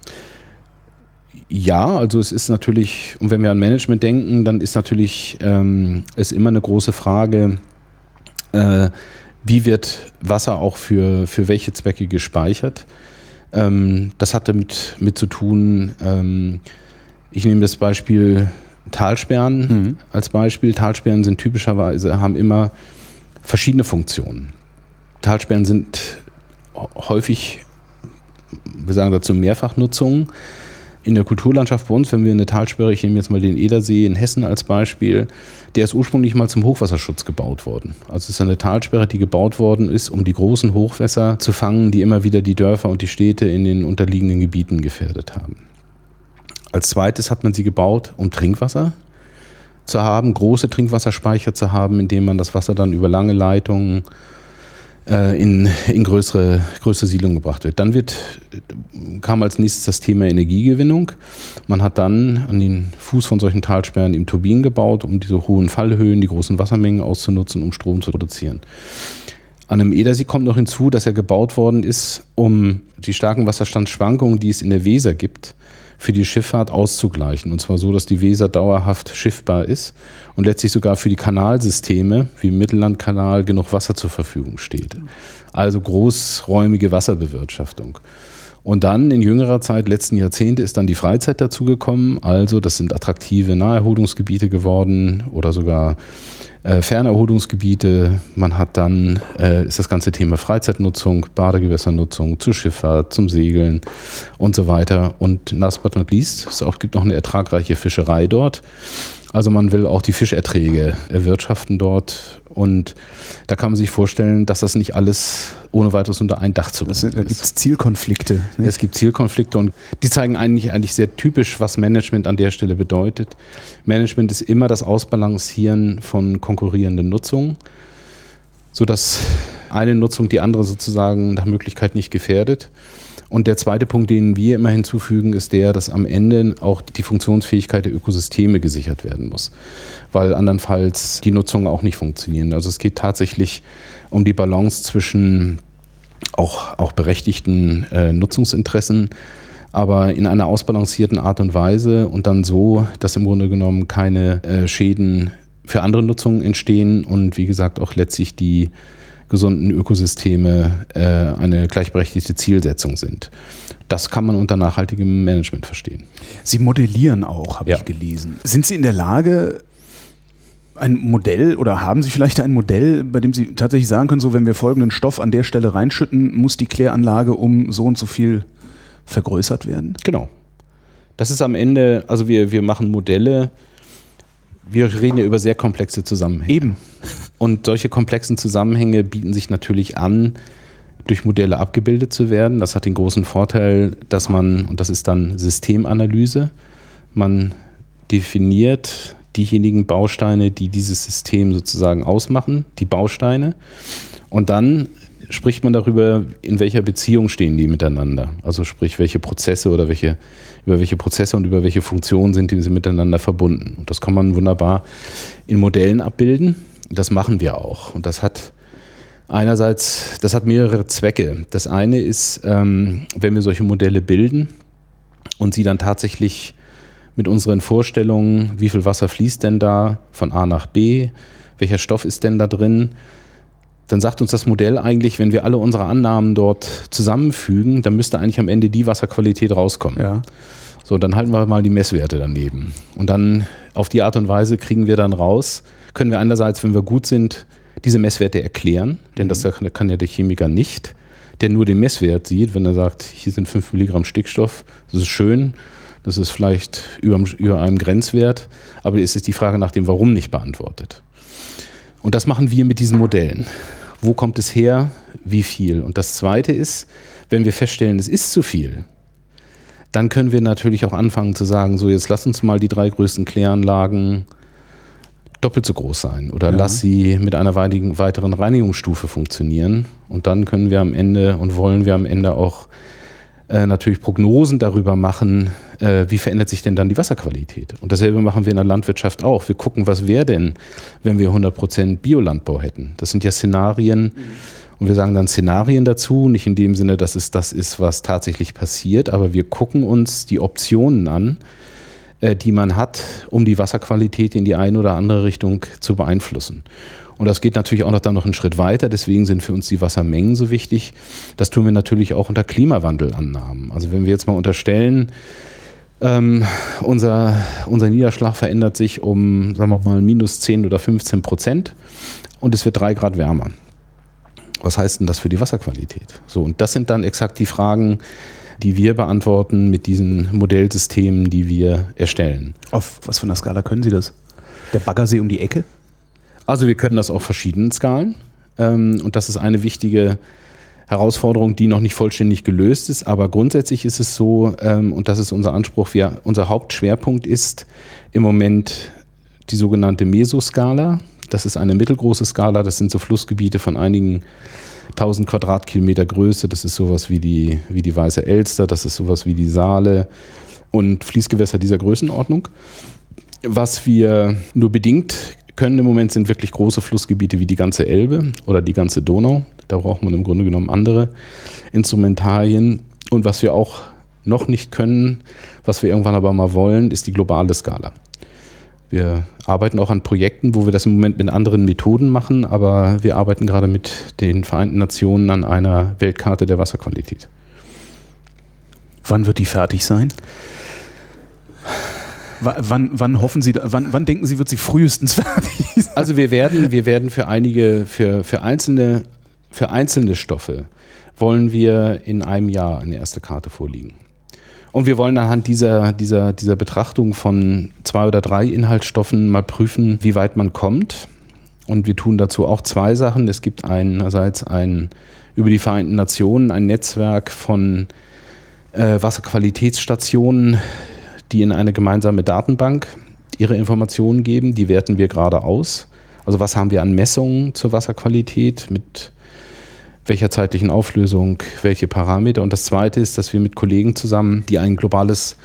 Speaker 3: Ja, also es ist natürlich, und wenn wir an Management denken, dann ist natürlich ähm, es immer eine große Frage, äh, wie wird Wasser auch für, für welche Zwecke gespeichert. Ähm, das hat damit mit zu tun, ähm, ich nehme das Beispiel Talsperren mhm. als Beispiel. Talsperren sind typischerweise, haben immer verschiedene Funktionen. Talsperren sind häufig, wir sagen dazu Mehrfachnutzung. In der Kulturlandschaft bei uns, wenn wir eine Talsperre, ich nehme jetzt mal den Edersee in Hessen als Beispiel, der ist ursprünglich mal zum Hochwasserschutz gebaut worden. Also es ist eine Talsperre, die gebaut worden ist, um die großen Hochwässer zu fangen, die immer wieder die Dörfer und die Städte in den unterliegenden Gebieten gefährdet haben. Als zweites hat man sie gebaut, um Trinkwasser zu haben, große Trinkwasserspeicher zu haben, in denen man das Wasser dann über lange Leitungen in, in größere, größere Siedlungen gebracht wird. Dann wird, kam als nächstes das Thema Energiegewinnung. Man hat dann an den Fuß von solchen Talsperren eben Turbinen gebaut, um diese hohen Fallhöhen, die großen Wassermengen auszunutzen, um Strom zu produzieren. An einem Edersee kommt noch hinzu, dass er gebaut worden ist, um die starken Wasserstandsschwankungen, die es in der Weser gibt, für die Schifffahrt auszugleichen. Und zwar so, dass die Weser dauerhaft schiffbar ist und letztlich sogar für die Kanalsysteme wie im Mittellandkanal genug Wasser zur Verfügung steht. Also großräumige Wasserbewirtschaftung. Und dann in jüngerer Zeit, letzten Jahrzehnte, ist dann die Freizeit dazugekommen. Also das sind attraktive Naherholungsgebiete geworden oder sogar äh, Fernerholungsgebiete. Man hat dann, äh, ist das ganze Thema Freizeitnutzung, Badegewässernutzung, zur Schifffahrt, zum Segeln und so weiter. Und last but not least, es auch, gibt noch eine ertragreiche Fischerei dort. Also man will auch die Fischerträge erwirtschaften dort. Und da kann man sich vorstellen, dass das nicht alles ohne weiteres unter ein Dach zu bringen ist.
Speaker 1: Da gibt es Zielkonflikte.
Speaker 3: Nicht? Es gibt Zielkonflikte und die zeigen eigentlich, eigentlich sehr typisch, was Management an der Stelle bedeutet. Management ist immer das Ausbalancieren von konkurrierenden Nutzungen, sodass eine Nutzung die andere sozusagen nach Möglichkeit nicht gefährdet. Und der zweite Punkt, den wir immer hinzufügen, ist der, dass am Ende auch die Funktionsfähigkeit der Ökosysteme gesichert werden muss, weil andernfalls die Nutzungen auch nicht funktionieren. Also es geht tatsächlich um die Balance zwischen auch, auch berechtigten äh, Nutzungsinteressen, aber in einer ausbalancierten Art und Weise und dann so, dass im Grunde genommen keine äh, Schäden für andere Nutzungen entstehen und wie gesagt auch letztlich die gesunden Ökosysteme äh, eine gleichberechtigte Zielsetzung sind. Das kann man unter nachhaltigem Management verstehen.
Speaker 1: Sie modellieren auch, habe
Speaker 3: ja.
Speaker 1: ich gelesen. Sind Sie in der Lage, ein Modell oder haben Sie vielleicht ein Modell, bei dem Sie tatsächlich sagen können, so wenn wir folgenden Stoff an der Stelle reinschütten, muss die Kläranlage um so und so viel vergrößert werden?
Speaker 3: Genau. Das ist am Ende, also wir, wir machen Modelle, wir reden ja über sehr komplexe Zusammenhänge.
Speaker 1: Eben.
Speaker 3: Und solche komplexen Zusammenhänge bieten sich natürlich an, durch Modelle abgebildet zu werden. Das hat den großen Vorteil, dass man, und das ist dann Systemanalyse, man definiert diejenigen Bausteine, die dieses System sozusagen ausmachen, die Bausteine. Und dann spricht man darüber, in welcher Beziehung stehen die miteinander. Also sprich, welche Prozesse oder welche, über welche Prozesse und über welche Funktionen sind diese miteinander verbunden. Und das kann man wunderbar in Modellen abbilden. Das machen wir auch. Und das hat einerseits, das hat mehrere Zwecke. Das eine ist, ähm, wenn wir solche Modelle bilden und sie dann tatsächlich mit unseren Vorstellungen, wie viel Wasser fließt denn da von A nach B, welcher Stoff ist denn da drin, dann sagt uns das Modell eigentlich, wenn wir alle unsere Annahmen dort zusammenfügen, dann müsste eigentlich am Ende die Wasserqualität rauskommen.
Speaker 1: Ja.
Speaker 3: So, dann halten wir mal die Messwerte daneben. Und dann auf die Art und Weise kriegen wir dann raus, können wir einerseits, wenn wir gut sind, diese Messwerte erklären, denn das kann ja der Chemiker nicht, der nur den Messwert sieht, wenn er sagt, hier sind fünf Milligramm Stickstoff, das ist schön, das ist vielleicht über, über einem Grenzwert, aber es ist die Frage nach dem Warum nicht beantwortet. Und das machen wir mit diesen Modellen. Wo kommt es her? Wie viel? Und das Zweite ist, wenn wir feststellen, es ist zu viel, dann können wir natürlich auch anfangen zu sagen, so jetzt lass uns mal die drei größten Kläranlagen doppelt so groß sein oder
Speaker 1: ja.
Speaker 3: lass sie mit einer weiteren Reinigungsstufe funktionieren. Und dann können wir am Ende und wollen wir am Ende auch äh, natürlich Prognosen darüber machen, äh, wie verändert sich denn dann die Wasserqualität. Und dasselbe machen wir in der Landwirtschaft auch. Wir gucken, was wäre denn, wenn wir hundert Prozent Biolandbau hätten. Das sind ja Szenarien, mhm. und wir sagen dann Szenarien dazu, nicht in dem Sinne, dass es das ist, was tatsächlich passiert, aber wir gucken uns die Optionen an, die man hat, um die Wasserqualität in die eine oder andere Richtung zu beeinflussen. Und das geht natürlich auch noch dann noch einen Schritt weiter. Deswegen sind für uns die Wassermengen so wichtig. Das tun wir natürlich auch unter Klimawandelannahmen. Also wenn wir jetzt mal unterstellen, ähm, unser, unser Niederschlag verändert sich um, sagen wir mal, minus zehn oder fünfzehn Prozent und es wird drei Grad wärmer. Was heißt denn das für die Wasserqualität? So, und das sind dann exakt die Fragen, die wir beantworten mit diesen Modellsystemen, die wir erstellen.
Speaker 1: Auf was für einer Skala können Sie das? Der Baggersee um die Ecke?
Speaker 3: Also wir können das auf verschiedenen Skalen. Und das ist eine wichtige Herausforderung, die noch nicht vollständig gelöst ist. Aber grundsätzlich ist es so, und das ist unser Anspruch, wir, unser Hauptschwerpunkt ist im Moment die sogenannte Mesoskala. Das ist eine mittelgroße Skala, das sind so Flussgebiete von einigen tausend Quadratkilometer Größe, das ist sowas wie die, wie die Weiße Elster, das ist sowas wie die Saale und Fließgewässer dieser Größenordnung. Was wir nur bedingt können im Moment sind wirklich große Flussgebiete wie die ganze Elbe oder die ganze Donau. Da braucht man im Grunde genommen andere Instrumentarien. Und was wir auch noch nicht können, was wir irgendwann aber mal wollen, ist die globale Skala. Wir arbeiten auch an Projekten, wo wir das im Moment mit anderen Methoden machen, aber wir arbeiten gerade mit den Vereinten Nationen an einer Weltkarte der Wasserqualität.
Speaker 1: Wann wird die fertig sein? W wann, wann hoffen Sie, wann, wann denken Sie, wird sie frühestens fertig sein?
Speaker 3: Also wir werden, wir werden für einige, für, für einzelne, für einzelne Stoffe wollen wir in einem Jahr eine erste Karte vorliegen. Und wir wollen anhand dieser, dieser, dieser Betrachtung von zwei oder drei Inhaltsstoffen mal prüfen, wie weit man kommt. Und wir tun dazu auch zwei Sachen. Es gibt einerseits ein, über die Vereinten Nationen ein Netzwerk von äh, Wasserqualitätsstationen, die in eine gemeinsame Datenbank ihre Informationen geben. Die werten wir gerade aus. Also was haben wir an Messungen zur Wasserqualität mit welcher zeitlichen Auflösung, welche Parameter. Und das Zweite ist, dass wir mit Kollegen zusammen, die ein globales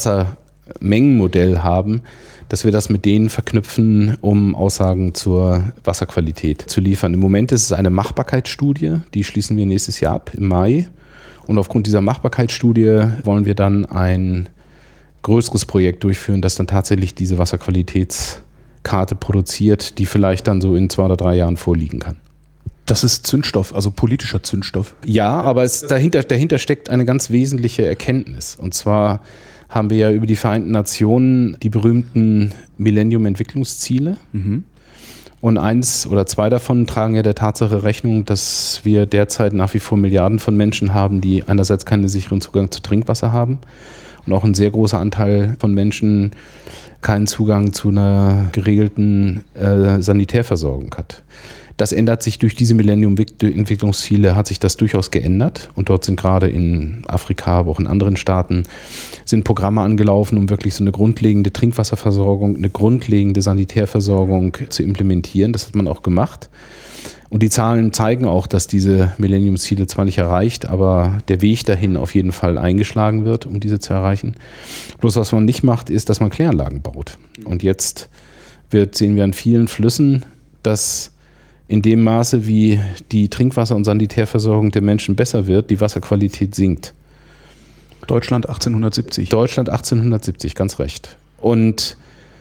Speaker 3: Wassermengenmodell haben, dass wir das mit denen verknüpfen, um Aussagen zur Wasserqualität zu liefern. Im Moment ist es eine Machbarkeitsstudie, die schließen wir nächstes Jahr ab, im Mai. Und aufgrund dieser Machbarkeitsstudie wollen wir dann ein größeres Projekt durchführen, das dann tatsächlich diese Wasserqualitätskarte produziert, die vielleicht dann so in zwei oder drei Jahren vorliegen kann.
Speaker 1: Das ist Zündstoff, also politischer Zündstoff.
Speaker 3: Ja, aber es, dahinter, dahinter steckt eine ganz wesentliche Erkenntnis. Und zwar haben wir ja über die Vereinten Nationen die berühmten Millennium-Entwicklungsziele. Mhm. Und eins oder zwei davon tragen ja der Tatsache Rechnung, dass wir derzeit nach wie vor Milliarden von Menschen haben, die einerseits keinen sicheren Zugang zu Trinkwasser haben und auch ein sehr großer Anteil von Menschen keinen Zugang zu einer geregelten äh, Sanitärversorgung hat. Das ändert sich durch diese Millennium-Entwicklungsziele, hat sich das durchaus geändert. Und dort sind gerade in Afrika, aber auch in anderen Staaten, sind Programme angelaufen, um wirklich so eine grundlegende Trinkwasserversorgung, eine grundlegende Sanitärversorgung zu implementieren. Das hat man auch gemacht. Und die Zahlen zeigen auch, dass diese Millennium-Ziele zwar nicht erreicht, aber der Weg dahin auf jeden Fall eingeschlagen wird, um diese zu erreichen. Bloß was man nicht macht, ist, dass man Kläranlagen baut. Und jetzt wird, sehen wir an vielen Flüssen, dass in dem Maße, wie die Trinkwasser- und Sanitärversorgung der Menschen besser wird, die Wasserqualität sinkt.
Speaker 1: Deutschland achtzehnhundertsiebzig.
Speaker 3: Deutschland achtzehnhundertsiebzig, ganz recht. Und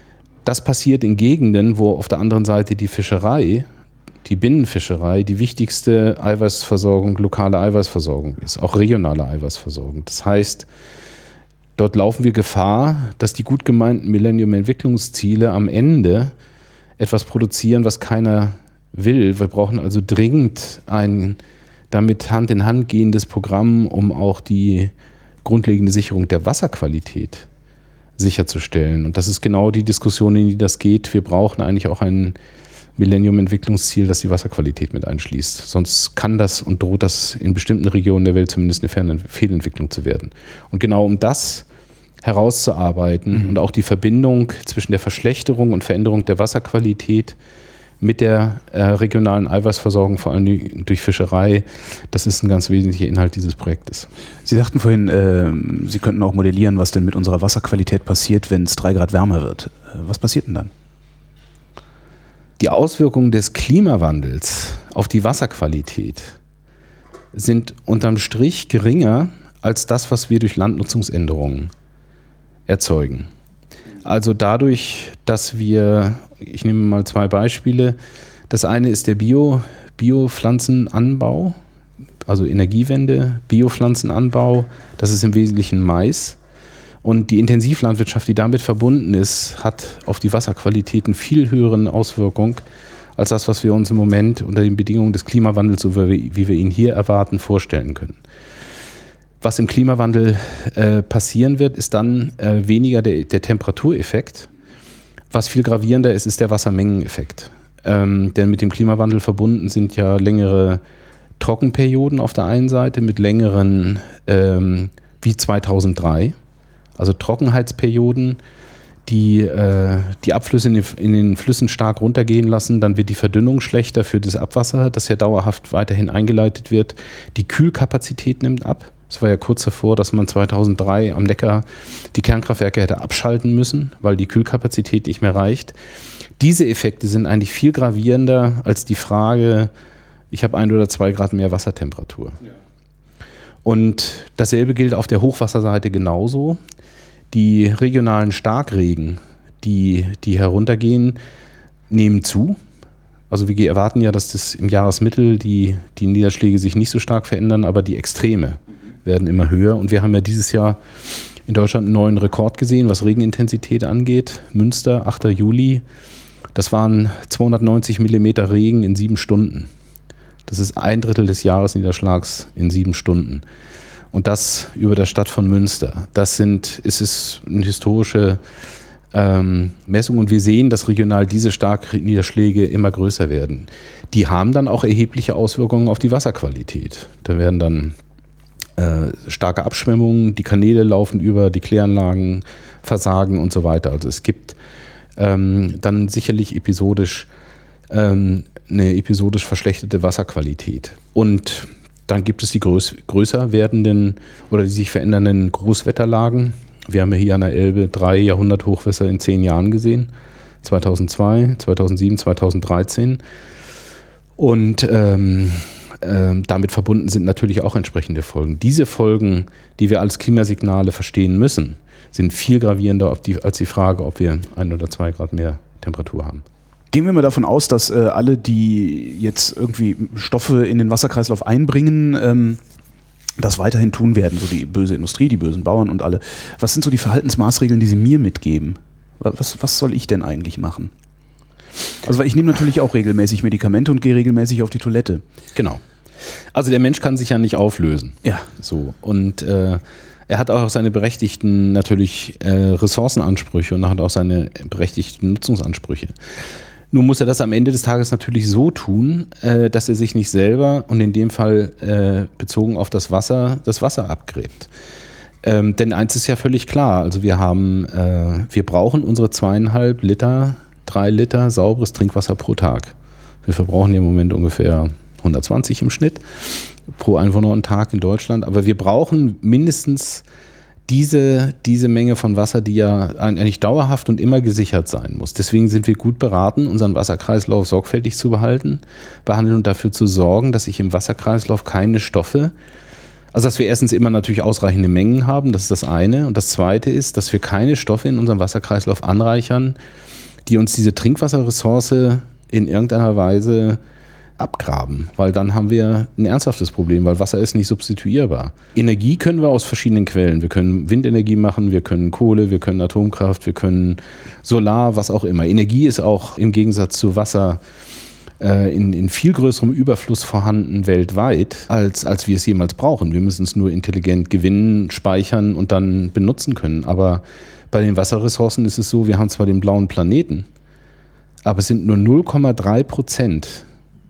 Speaker 3: das passiert in Gegenden, wo auf der anderen Seite die Fischerei, die Binnenfischerei, die wichtigste Eiweißversorgung, lokale Eiweißversorgung ist, auch regionale Eiweißversorgung. Das heißt, dort laufen wir Gefahr, dass die gut gemeinten Millennium-Entwicklungsziele am Ende etwas produzieren, was keiner will. Wir brauchen also dringend ein damit Hand in Hand gehendes Programm, um auch die grundlegende Sicherung der Wasserqualität sicherzustellen. Und das ist genau die Diskussion, in die das geht. Wir brauchen eigentlich auch ein Millennium-Entwicklungsziel, das die Wasserqualität mit einschließt. Sonst kann das und droht das in bestimmten Regionen der Welt zumindest eine Fehlentwicklung zu werden. Und genau um das herauszuarbeiten mhm. und auch die Verbindung zwischen der Verschlechterung und Veränderung der Wasserqualität mit der äh, regionalen Eiweißversorgung, vor allem durch Fischerei, das ist ein ganz wesentlicher Inhalt dieses Projektes.
Speaker 1: Sie sagten vorhin, äh, Sie könnten auch modellieren, was denn mit unserer Wasserqualität passiert, wenn es drei Grad wärmer wird. Was passiert denn dann?
Speaker 3: Die Auswirkungen des Klimawandels auf die Wasserqualität sind unterm Strich geringer als das, was wir durch Landnutzungsänderungen erzeugen. Also dadurch, dass wir, ich nehme mal zwei Beispiele. Das eine ist der Bio, Biopflanzenanbau, also Energiewende, Biopflanzenanbau. Das ist im Wesentlichen Mais. Und die Intensivlandwirtschaft, die damit verbunden ist, hat auf die Wasserqualität eine viel höhere Auswirkung als das, was wir uns im Moment unter den Bedingungen des Klimawandels, so wie wir ihn hier erwarten, vorstellen können. Was im Klimawandel äh, passieren wird, ist dann äh, weniger der, der Temperatureffekt. Was viel gravierender ist, ist der Wassermengeneffekt. Ähm, denn mit dem Klimawandel verbunden sind ja längere Trockenperioden auf der einen Seite mit längeren, ähm, wie zweitausenddrei, also Trockenheitsperioden, die äh, die Abflüsse in den, in den Flüssen stark runtergehen lassen. Dann wird die Verdünnung schlechter für das Abwasser, das ja dauerhaft weiterhin eingeleitet wird. Die Kühlkapazität nimmt ab. Es war ja kurz davor, dass man zweitausenddrei am Neckar die Kernkraftwerke hätte abschalten müssen, weil die Kühlkapazität nicht mehr reicht. Diese Effekte sind eigentlich viel gravierender als die Frage, ich habe ein oder zwei Grad mehr Wassertemperatur. Ja. Und dasselbe gilt auf der Hochwasserseite genauso. Die regionalen Starkregen, die, die heruntergehen, nehmen zu. Also wir erwarten ja, dass das im Jahresmittel die, die Niederschläge sich nicht so stark verändern, aber die Extreme werden immer höher. Und wir haben ja dieses Jahr in Deutschland einen neuen Rekord gesehen, was Regenintensität angeht. Münster, achter Juli, das waren zweihundertneunzig Millimeter Regen in sieben Stunden. Das ist ein Drittel des Jahresniederschlags in sieben Stunden. Und das über der Stadt von Münster. Das sind, ist es eine historische ähm, Messung. Und wir sehen, dass regional diese Starkniederschläge immer größer werden. Die haben dann auch erhebliche Auswirkungen auf die Wasserqualität. Da werden dann äh, starke Abschwemmungen, die Kanäle laufen über, die Kläranlagen versagen und so weiter. Also es gibt ähm, dann sicherlich episodisch ähm, eine episodisch verschlechterte Wasserqualität. Und dann gibt es die größ- größer werdenden oder die sich verändernden Großwetterlagen. Wir haben ja hier an der Elbe drei Jahrhunderthochwässer in zehn Jahren gesehen. zweitausendzwei, zweitausendsieben, zweitausenddreizehn. Und ähm, äh, damit verbunden sind natürlich auch entsprechende Folgen. Diese Folgen, die wir als Klimasignale verstehen müssen, sind viel gravierender auf die, als die Frage, ob wir ein oder zwei Grad mehr Temperatur haben.
Speaker 1: Gehen wir mal davon aus, dass äh, alle, die jetzt irgendwie Stoffe in den Wasserkreislauf einbringen, ähm, das weiterhin tun werden, so die böse Industrie, die bösen Bauern und alle. Was sind so die Verhaltensmaßregeln, die Sie mir mitgeben? Was, was soll ich denn eigentlich machen? Also weil ich nehme natürlich auch regelmäßig Medikamente und gehe regelmäßig auf die Toilette.
Speaker 3: Genau. Also der Mensch kann sich ja nicht auflösen.
Speaker 1: Ja.
Speaker 3: So. Und äh, er hat auch seine berechtigten natürlich äh, Ressourcenansprüche und er hat auch seine berechtigten Nutzungsansprüche. Nun muss er das am Ende des Tages natürlich so tun, äh, dass er sich nicht selber und in dem Fall äh, bezogen auf das Wasser, das Wasser abgräbt. Ähm, denn eins ist ja völlig klar, also wir haben, äh, wir brauchen unsere zweieinhalb Liter, drei Liter sauberes Trinkwasser pro Tag. Wir verbrauchen im Moment ungefähr hundertzwanzig im Schnitt pro Einwohner und Tag in Deutschland, aber wir brauchen mindestens Diese, diese Menge von Wasser, die ja eigentlich dauerhaft und immer gesichert sein muss. Deswegen sind wir gut beraten, unseren Wasserkreislauf sorgfältig zu behalten, behandeln und dafür zu sorgen, dass sich im Wasserkreislauf keine Stoffe, also dass wir erstens immer natürlich ausreichende Mengen haben, das ist das eine. Und das zweite ist, dass wir keine Stoffe in unserem Wasserkreislauf anreichern, die uns diese Trinkwasserressource in irgendeiner Weise abgraben, weil dann haben wir ein ernsthaftes Problem, weil Wasser ist nicht substituierbar. Energie können wir aus verschiedenen Quellen. Wir können Windenergie machen, wir können Kohle, wir können Atomkraft, wir können Solar, was auch immer. Energie ist auch im Gegensatz zu Wasser äh, in, in viel größerem Überfluss vorhanden weltweit, als, als wir es jemals brauchen. Wir müssen es nur intelligent gewinnen, speichern und dann benutzen können. Aber bei den Wasserressourcen ist es so, wir haben zwar den blauen Planeten, aber es sind nur null Komma drei Prozent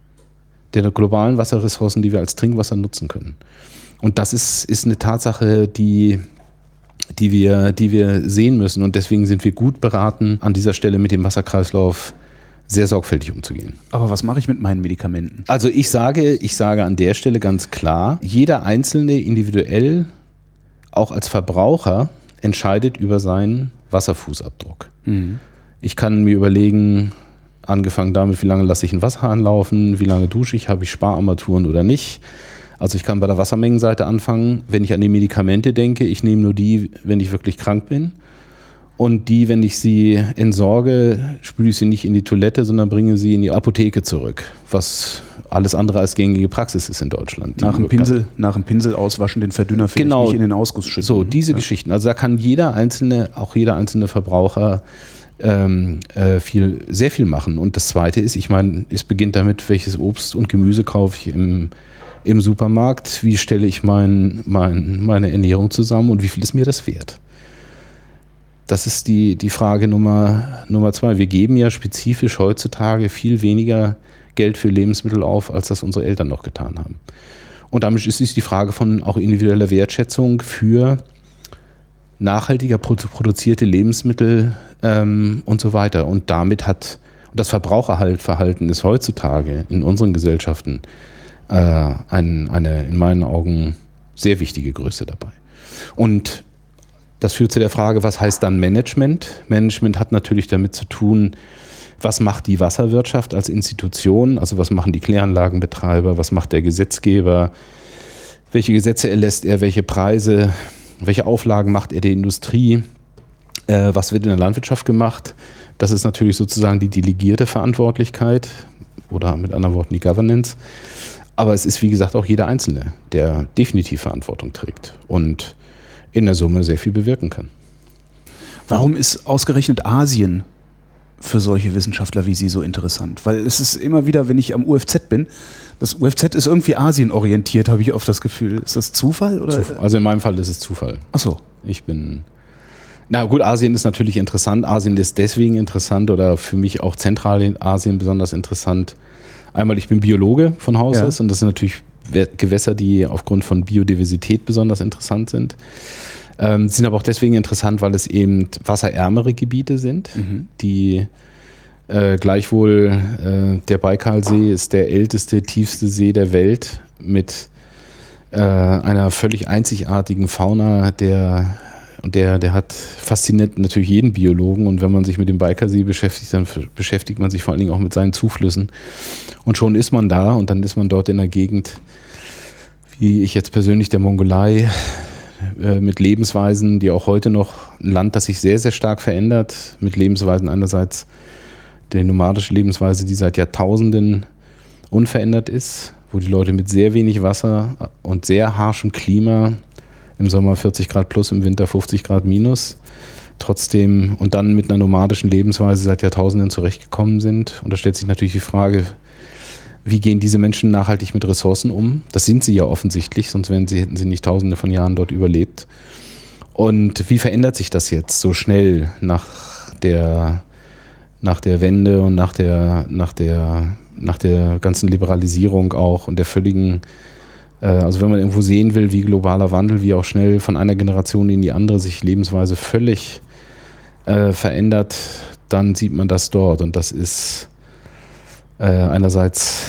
Speaker 3: der globalen Wasserressourcen, die wir als Trinkwasser nutzen können. Und das ist, ist eine Tatsache, die die wir, die wir sehen müssen. Und deswegen sind wir gut beraten, an dieser Stelle mit dem Wasserkreislauf sehr sorgfältig umzugehen.
Speaker 1: Aber was mache ich mit meinen Medikamenten?
Speaker 3: Also ich sage, ich sage an der Stelle ganz klar, jeder Einzelne individuell, auch als Verbraucher, entscheidet über seinen Wasserfußabdruck. Mhm. Ich kann mir überlegen, angefangen damit, wie lange lasse ich einen Wasserhahn laufen, wie lange dusche ich, habe ich Spararmaturen oder nicht. Also ich kann bei der Wassermengenseite anfangen, wenn ich an die Medikamente denke, ich nehme nur die, wenn ich wirklich krank bin. Und die, wenn ich sie entsorge, spüle ich sie nicht in die Toilette, sondern bringe sie in die Apotheke zurück, was alles andere als gängige Praxis ist in Deutschland.
Speaker 1: Nach dem Pinsel, nach dem Pinsel auswaschen, den Verdünner vielleicht
Speaker 3: genau,
Speaker 1: nicht in den Ausguss schütten.
Speaker 3: So, diese ja. Geschichten. Also da kann jeder einzelne, auch jeder einzelne Verbraucher ähm, äh, viel, sehr viel machen. Und das Zweite ist, ich meine, es beginnt damit, welches Obst und Gemüse kaufe ich im, im Supermarkt, wie stelle ich mein, mein, meine Ernährung zusammen und wie viel ist mir das wert? Das ist die, die Frage Nummer, Nummer zwei. Wir geben ja spezifisch heutzutage viel weniger Geld für Lebensmittel auf, als das unsere Eltern noch getan haben. Und damit ist es die Frage von auch individueller Wertschätzung für nachhaltiger produzierte Lebensmittel ähm, und so weiter. Und damit hat das Verbraucherverhalten ist heutzutage in unseren Gesellschaften äh, ein, eine in meinen Augen sehr wichtige Größe dabei. Und das führt zu der Frage, was heißt dann Management? Management hat natürlich damit zu tun, was macht die Wasserwirtschaft als Institution, also was machen die Kläranlagenbetreiber, was macht der Gesetzgeber, welche Gesetze erlässt er, welche Preise, welche Auflagen macht er der Industrie, äh, was wird in der Landwirtschaft gemacht. Das ist natürlich sozusagen die delegierte Verantwortlichkeit oder mit anderen Worten die Governance. Aber es ist wie gesagt auch jeder Einzelne, der definitiv Verantwortung trägt und in der Summe sehr viel bewirken kann.
Speaker 1: Warum ist ausgerechnet Asien für solche Wissenschaftler wie Sie so interessant? Weil es ist immer wieder, wenn ich am U F Z bin, das U F Z ist irgendwie asienorientiert, habe ich oft das Gefühl. Ist das Zufall? Oder?
Speaker 3: Zufall. Also in meinem Fall ist es Zufall.
Speaker 1: Ach so.
Speaker 3: Ich bin... Na gut, Asien ist natürlich interessant. Asien ist deswegen interessant oder für mich auch Zentralasien besonders interessant. Einmal, ich bin Biologe von Haus aus ja. und das sind natürlich Gewässer, die aufgrund von Biodiversität besonders interessant sind. Ähm, sind aber auch deswegen interessant, weil es eben wasserärmere Gebiete sind, mhm. die äh, gleichwohl äh, der Baikalsee ist der älteste, tiefste See der Welt mit äh, einer völlig einzigartigen Fauna, der und der, der hat fasziniert natürlich jeden Biologen und wenn man sich mit dem Baikalsee beschäftigt, dann beschäftigt man sich vor allen Dingen auch mit seinen Zuflüssen und schon ist man da und dann ist man dort in der Gegend, wie ich jetzt persönlich der Mongolei, äh, mit Lebensweisen, die auch heute noch ein Land, das sich sehr, sehr stark verändert, mit Lebensweisen einerseits der nomadische Lebensweise, die seit Jahrtausenden unverändert ist, wo die Leute mit sehr wenig Wasser und sehr harschem Klima im Sommer vierzig Grad plus, im Winter fünfzig Grad minus, trotzdem und dann mit einer nomadischen Lebensweise seit Jahrtausenden zurechtgekommen sind. Und da stellt sich natürlich die Frage, wie gehen diese Menschen nachhaltig mit Ressourcen um? Das sind sie ja offensichtlich, sonst wären sie, hätten sie nicht tausende von Jahren dort überlebt. Und wie verändert sich das jetzt so schnell nach der, nach der Wende und nach der, nach der, nach der ganzen Liberalisierung auch und der völligen Also wenn man irgendwo sehen will, wie globaler Wandel, wie auch schnell von einer Generation in die andere sich Lebensweise völlig äh, verändert, dann sieht man das dort. Und das ist äh, einerseits,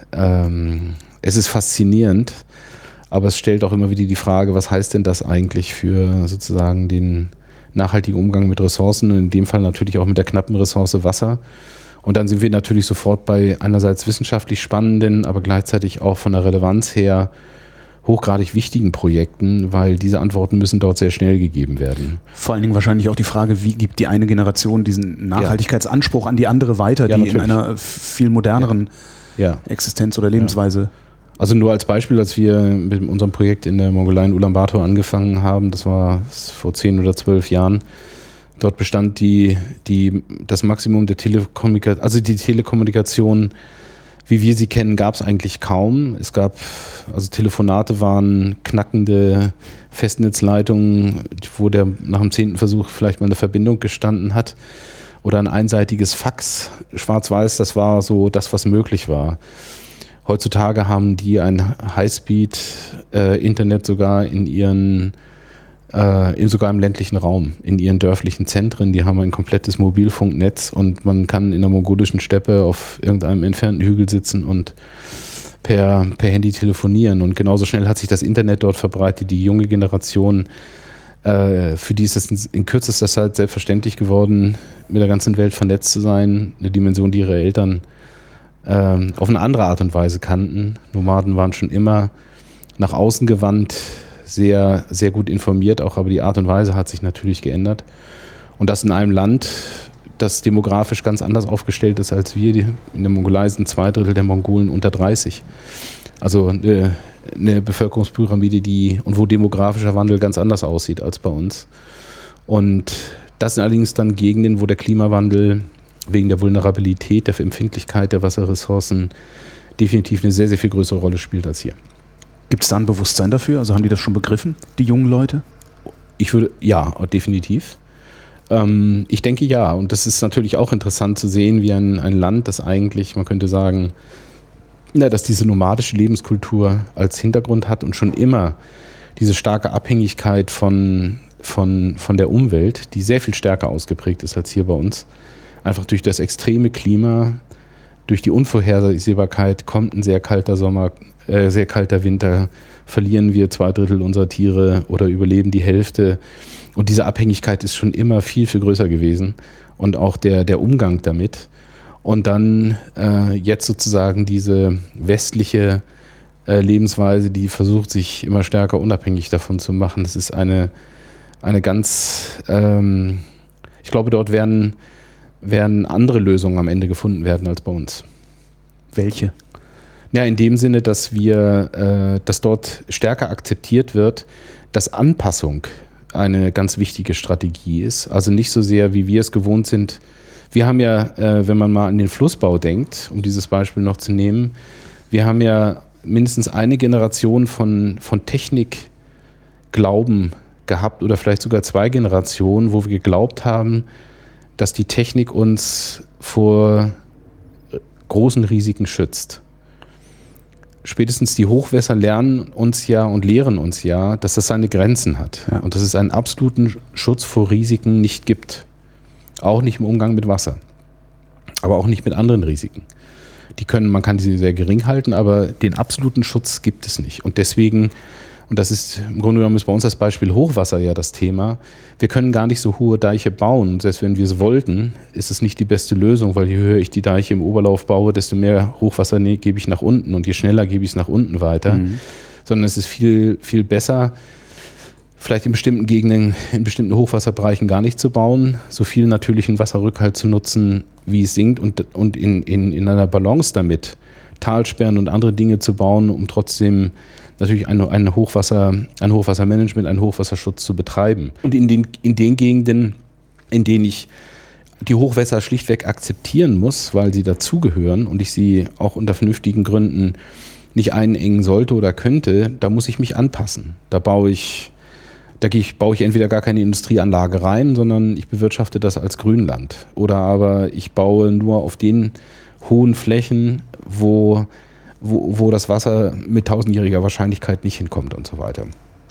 Speaker 3: ähm, es ist faszinierend, aber es stellt auch immer wieder die Frage, was heißt denn das eigentlich für sozusagen den nachhaltigen Umgang mit Ressourcen und in dem Fall natürlich auch mit der knappen Ressource Wasser. Und dann sind wir natürlich sofort bei einerseits wissenschaftlich spannenden, aber gleichzeitig auch von der Relevanz her hochgradig wichtigen Projekten, weil diese Antworten müssen dort sehr schnell gegeben werden.
Speaker 1: Vor allen Dingen wahrscheinlich auch die Frage, wie gibt die eine Generation diesen Nachhaltigkeitsanspruch ja. an die andere weiter, ja, die natürlich. in einer viel moderneren ja. Ja. Existenz oder Lebensweise. Ja.
Speaker 3: Also nur als Beispiel, als wir mit unserem Projekt in der Mongolei in Ulaanbaatar angefangen haben, das war vor zehn oder zwölf Jahren, dort bestand die, die, das Maximum der Telekommunikation, also die Telekommunikation, wie wir sie kennen, gab es eigentlich kaum. Es gab, also Telefonate waren knackende Festnetzleitungen, wo der nach dem zehnten Versuch vielleicht mal eine Verbindung gestanden hat. Oder ein einseitiges Fax, schwarz-weiß, das war so das, was möglich war. Heutzutage haben die ein Highspeed-Internet sogar in ihren äh, sogar im ländlichen Raum, in ihren dörflichen Zentren. Die haben ein komplettes Mobilfunknetz und man kann in der mongolischen Steppe auf irgendeinem entfernten Hügel sitzen und per, per Handy telefonieren. Und genauso schnell hat sich das Internet dort verbreitet. Die junge Generation, äh, für die ist es in kürzester Zeit selbstverständlich geworden, mit der ganzen Welt vernetzt zu sein. Eine Dimension, die ihre Eltern äh, auf eine andere Art und Weise kannten. Nomaden waren schon immer nach außen gewandt, sehr, sehr gut informiert auch, aber die Art und Weise hat sich natürlich geändert. Und das in einem Land, das demografisch ganz anders aufgestellt ist als wir. Die, in der Mongolei sind zwei Drittel der Mongolen unter dreißig. Also eine, eine Bevölkerungspyramide, die und wo demografischer Wandel ganz anders aussieht als bei uns. Und das sind allerdings dann Gegenden, wo der Klimawandel wegen der Vulnerabilität, der Empfindlichkeit der Wasserressourcen definitiv eine sehr, sehr viel größere Rolle spielt als hier.
Speaker 1: Gibt es da ein Bewusstsein dafür? Also haben die das schon begriffen, die jungen Leute?
Speaker 3: Ich würde, ja, definitiv. Ähm, ich denke ja. Und das ist natürlich auch interessant zu sehen, wie ein, ein Land, das eigentlich, man könnte sagen, na, dass diese nomadische Lebenskultur als Hintergrund hat und schon immer diese starke Abhängigkeit von, von, von der Umwelt, die sehr viel stärker ausgeprägt ist als hier bei uns. Einfach durch das extreme Klima, durch die Unvorhersehbarkeit, kommt ein sehr kalter Sommer, äh, sehr kalter Winter, verlieren wir zwei Drittel unserer Tiere oder überleben die Hälfte. Und diese Abhängigkeit ist schon immer viel, viel größer gewesen. Und auch der, der Umgang damit. Und dann äh, jetzt sozusagen diese westliche äh, Lebensweise, die versucht, sich immer stärker unabhängig davon zu machen. Das ist eine, eine ganz, ähm, ich glaube, dort werden, werden andere Lösungen am Ende gefunden werden als bei uns.
Speaker 1: Welche?
Speaker 3: Ja, in dem Sinne, dass wir, äh, dass dort stärker akzeptiert wird, dass Anpassung eine ganz wichtige Strategie ist. Also nicht so sehr, wie wir es gewohnt sind. Wir haben ja, äh, wenn man mal an den Flussbau denkt, um dieses Beispiel noch zu nehmen, wir haben ja mindestens eine Generation von, von Technikglauben gehabt oder vielleicht sogar zwei Generationen, wo wir geglaubt haben, dass die Technik uns vor großen Risiken schützt. Spätestens die Hochwässer lernen uns ja und lehren uns ja, dass das seine Grenzen hat. Ja. Und dass es einen absoluten Schutz vor Risiken nicht gibt. Auch nicht im Umgang mit Wasser. Aber auch nicht mit anderen Risiken. Die können, man kann sie sehr gering halten, aber den absoluten Schutz gibt es nicht. Und deswegen, und das ist im Grunde genommen ist bei uns das Beispiel Hochwasser ja das Thema, wir können gar nicht so hohe Deiche bauen. Selbst wenn wir es wollten, ist es nicht die beste Lösung, weil je höher ich die Deiche im Oberlauf baue, desto mehr Hochwasser ne, gebe ich nach unten und je schneller gebe ich es nach unten weiter. Mhm. Sondern es ist viel, viel besser, vielleicht in bestimmten Gegenden, in bestimmten Hochwasserbereichen gar nicht zu bauen, so viel natürlichen Wasserrückhalt zu nutzen, wie es sinkt und, und in, in, in einer Balance damit Talsperren und andere Dinge zu bauen, um trotzdem natürlich ein, ein, Hochwasser, ein Hochwassermanagement, einen Hochwasserschutz zu betreiben. Und in den, in den Gegenden, in denen ich die Hochwässer schlichtweg akzeptieren muss, weil sie dazugehören und ich sie auch unter vernünftigen Gründen nicht einengen sollte oder könnte, da muss ich mich anpassen. Da baue ich, da baue ich entweder gar keine Industrieanlage rein, sondern ich bewirtschafte das als Grünland. Oder aber ich baue nur auf den hohen Flächen, wo Wo, wo das Wasser mit tausendjähriger Wahrscheinlichkeit nicht hinkommt und so weiter.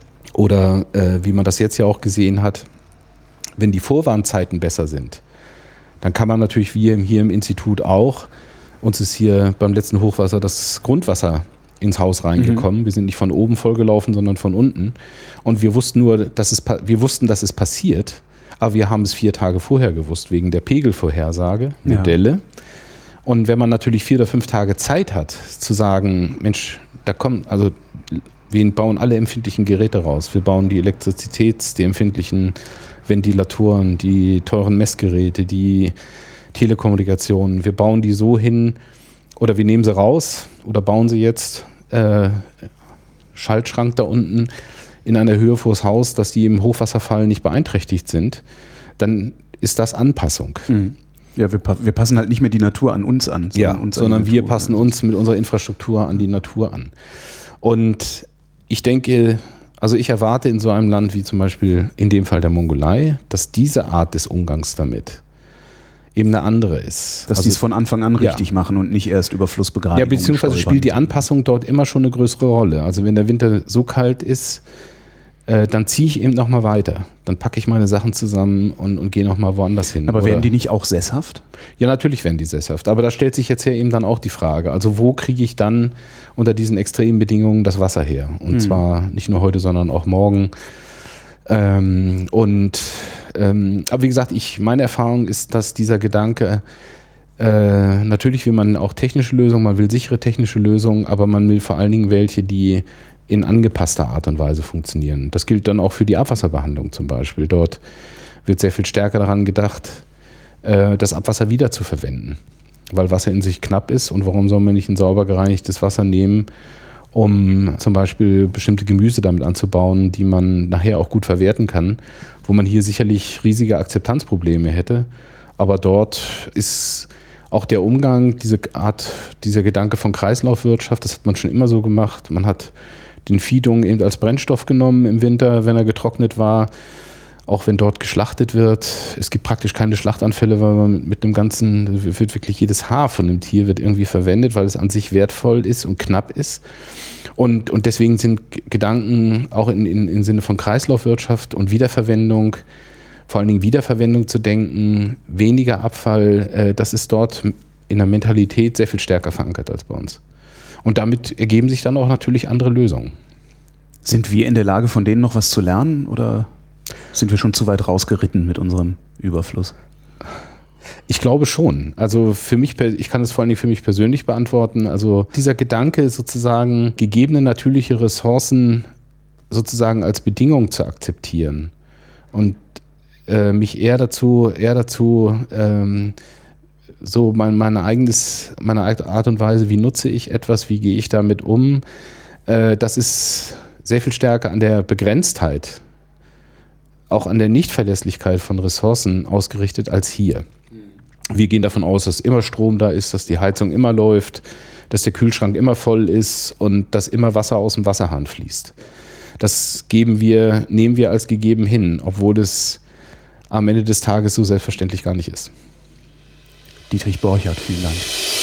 Speaker 3: Oder äh, wie man das jetzt ja auch gesehen hat, wenn die Vorwarnzeiten besser sind, dann kann man natürlich, wir hier im Institut auch, uns ist hier beim letzten Hochwasser das Grundwasser ins Haus reingekommen. Mhm. Wir sind nicht von oben vollgelaufen, sondern von unten. Und wir wussten nur, dass es, wir wussten, dass es passiert, aber wir haben es vier Tage vorher gewusst, wegen der Pegelvorhersage, Modelle. Ja. Und wenn man natürlich vier oder fünf Tage Zeit hat, zu sagen, Mensch, da kommt, also wir bauen alle empfindlichen Geräte raus. Wir bauen die Elektrizitäts-, die empfindlichen Ventilatoren, die teuren Messgeräte, die Telekommunikation. Wir bauen die so hin, oder wir nehmen sie raus, oder bauen sie jetzt äh, Schaltschrank da unten in einer Höhe vors Haus, dass die im Hochwasserfall nicht beeinträchtigt sind. Dann ist das Anpassung.
Speaker 1: Mhm. Ja, wir, wir passen halt nicht mehr die Natur an uns an.
Speaker 3: Sondern ja, uns sondern an wir Natur, passen ja. uns mit unserer Infrastruktur an die Natur an. Und ich denke, also ich erwarte in so einem Land wie zum Beispiel in dem Fall der Mongolei, dass diese Art des Umgangs damit eben eine andere ist.
Speaker 1: Dass also, die es von Anfang an richtig ja. machen und nicht erst über Flussbegradigung.
Speaker 3: Ja, beziehungsweise spielt die Anpassung dort immer schon eine größere Rolle. Also wenn der Winter so kalt ist, äh, dann ziehe ich eben nochmal weiter. Dann packe ich meine Sachen zusammen und, und gehe nochmal woanders hin.
Speaker 1: Aber
Speaker 3: Oder,
Speaker 1: werden die nicht auch sesshaft?
Speaker 3: Ja, natürlich werden die sesshaft. Aber da stellt sich jetzt ja eben dann auch die Frage, also wo kriege ich dann unter diesen extremen Bedingungen das Wasser her? Und hm. zwar nicht nur heute, sondern auch morgen. Ähm, und ähm, aber wie gesagt, ich, meine Erfahrung ist, dass dieser Gedanke, äh, natürlich will man auch technische Lösungen, man will sichere technische Lösungen, aber man will vor allen Dingen welche, die in angepasster Art und Weise funktionieren. Das gilt dann auch für die Abwasserbehandlung zum Beispiel. Dort wird sehr viel stärker daran gedacht, äh, das Abwasser wieder zu verwenden, weil Wasser in sich knapp ist. Und warum soll man nicht ein sauber gereinigtes Wasser nehmen, um zum Beispiel bestimmte Gemüse damit anzubauen, die man nachher auch gut verwerten kann, wo man hier sicherlich riesige Akzeptanzprobleme hätte. Aber dort ist auch der Umgang, diese Art, dieser Gedanke von Kreislaufwirtschaft, das hat man schon immer so gemacht. Man hat den Viehdung eben als Brennstoff genommen im Winter, wenn er getrocknet war, auch wenn dort geschlachtet wird. Es gibt praktisch keine Schlachtanfälle, weil man mit dem ganzen, wird wirklich jedes Haar von dem Tier wird irgendwie verwendet, weil es an sich wertvoll ist und knapp ist. Und, und deswegen sind Gedanken auch in, in, im Sinne von Kreislaufwirtschaft und Wiederverwendung, vor allen Dingen Wiederverwendung zu denken, weniger Abfall, äh, das ist dort in der Mentalität sehr viel stärker verankert als bei uns. Und damit ergeben sich dann auch natürlich andere Lösungen.
Speaker 1: Sind wir in der Lage, von denen noch was zu lernen oder sind wir schon zu weit rausgeritten mit unserem Überfluss?
Speaker 3: Ich glaube schon. Also für mich, ich kann es vor allen Dingen für mich persönlich beantworten. Also dieser Gedanke, sozusagen gegebene natürliche Ressourcen sozusagen als Bedingung zu akzeptieren und äh, mich eher dazu, eher dazu ähm, so mein, meine, eigenes, meine eigene Art und Weise, wie nutze ich etwas, wie gehe ich damit um, äh, das ist sehr viel stärker an der Begrenztheit, auch an der Nichtverlässlichkeit von Ressourcen ausgerichtet als hier. Wir gehen davon aus, dass immer Strom da ist, dass die Heizung immer läuft, dass der Kühlschrank immer voll ist und dass immer Wasser aus dem Wasserhahn fließt. Das geben wir, nehmen wir als gegeben hin, obwohl es am Ende des Tages so selbstverständlich gar nicht ist.
Speaker 1: Dietrich Borchardt, vielen Dank.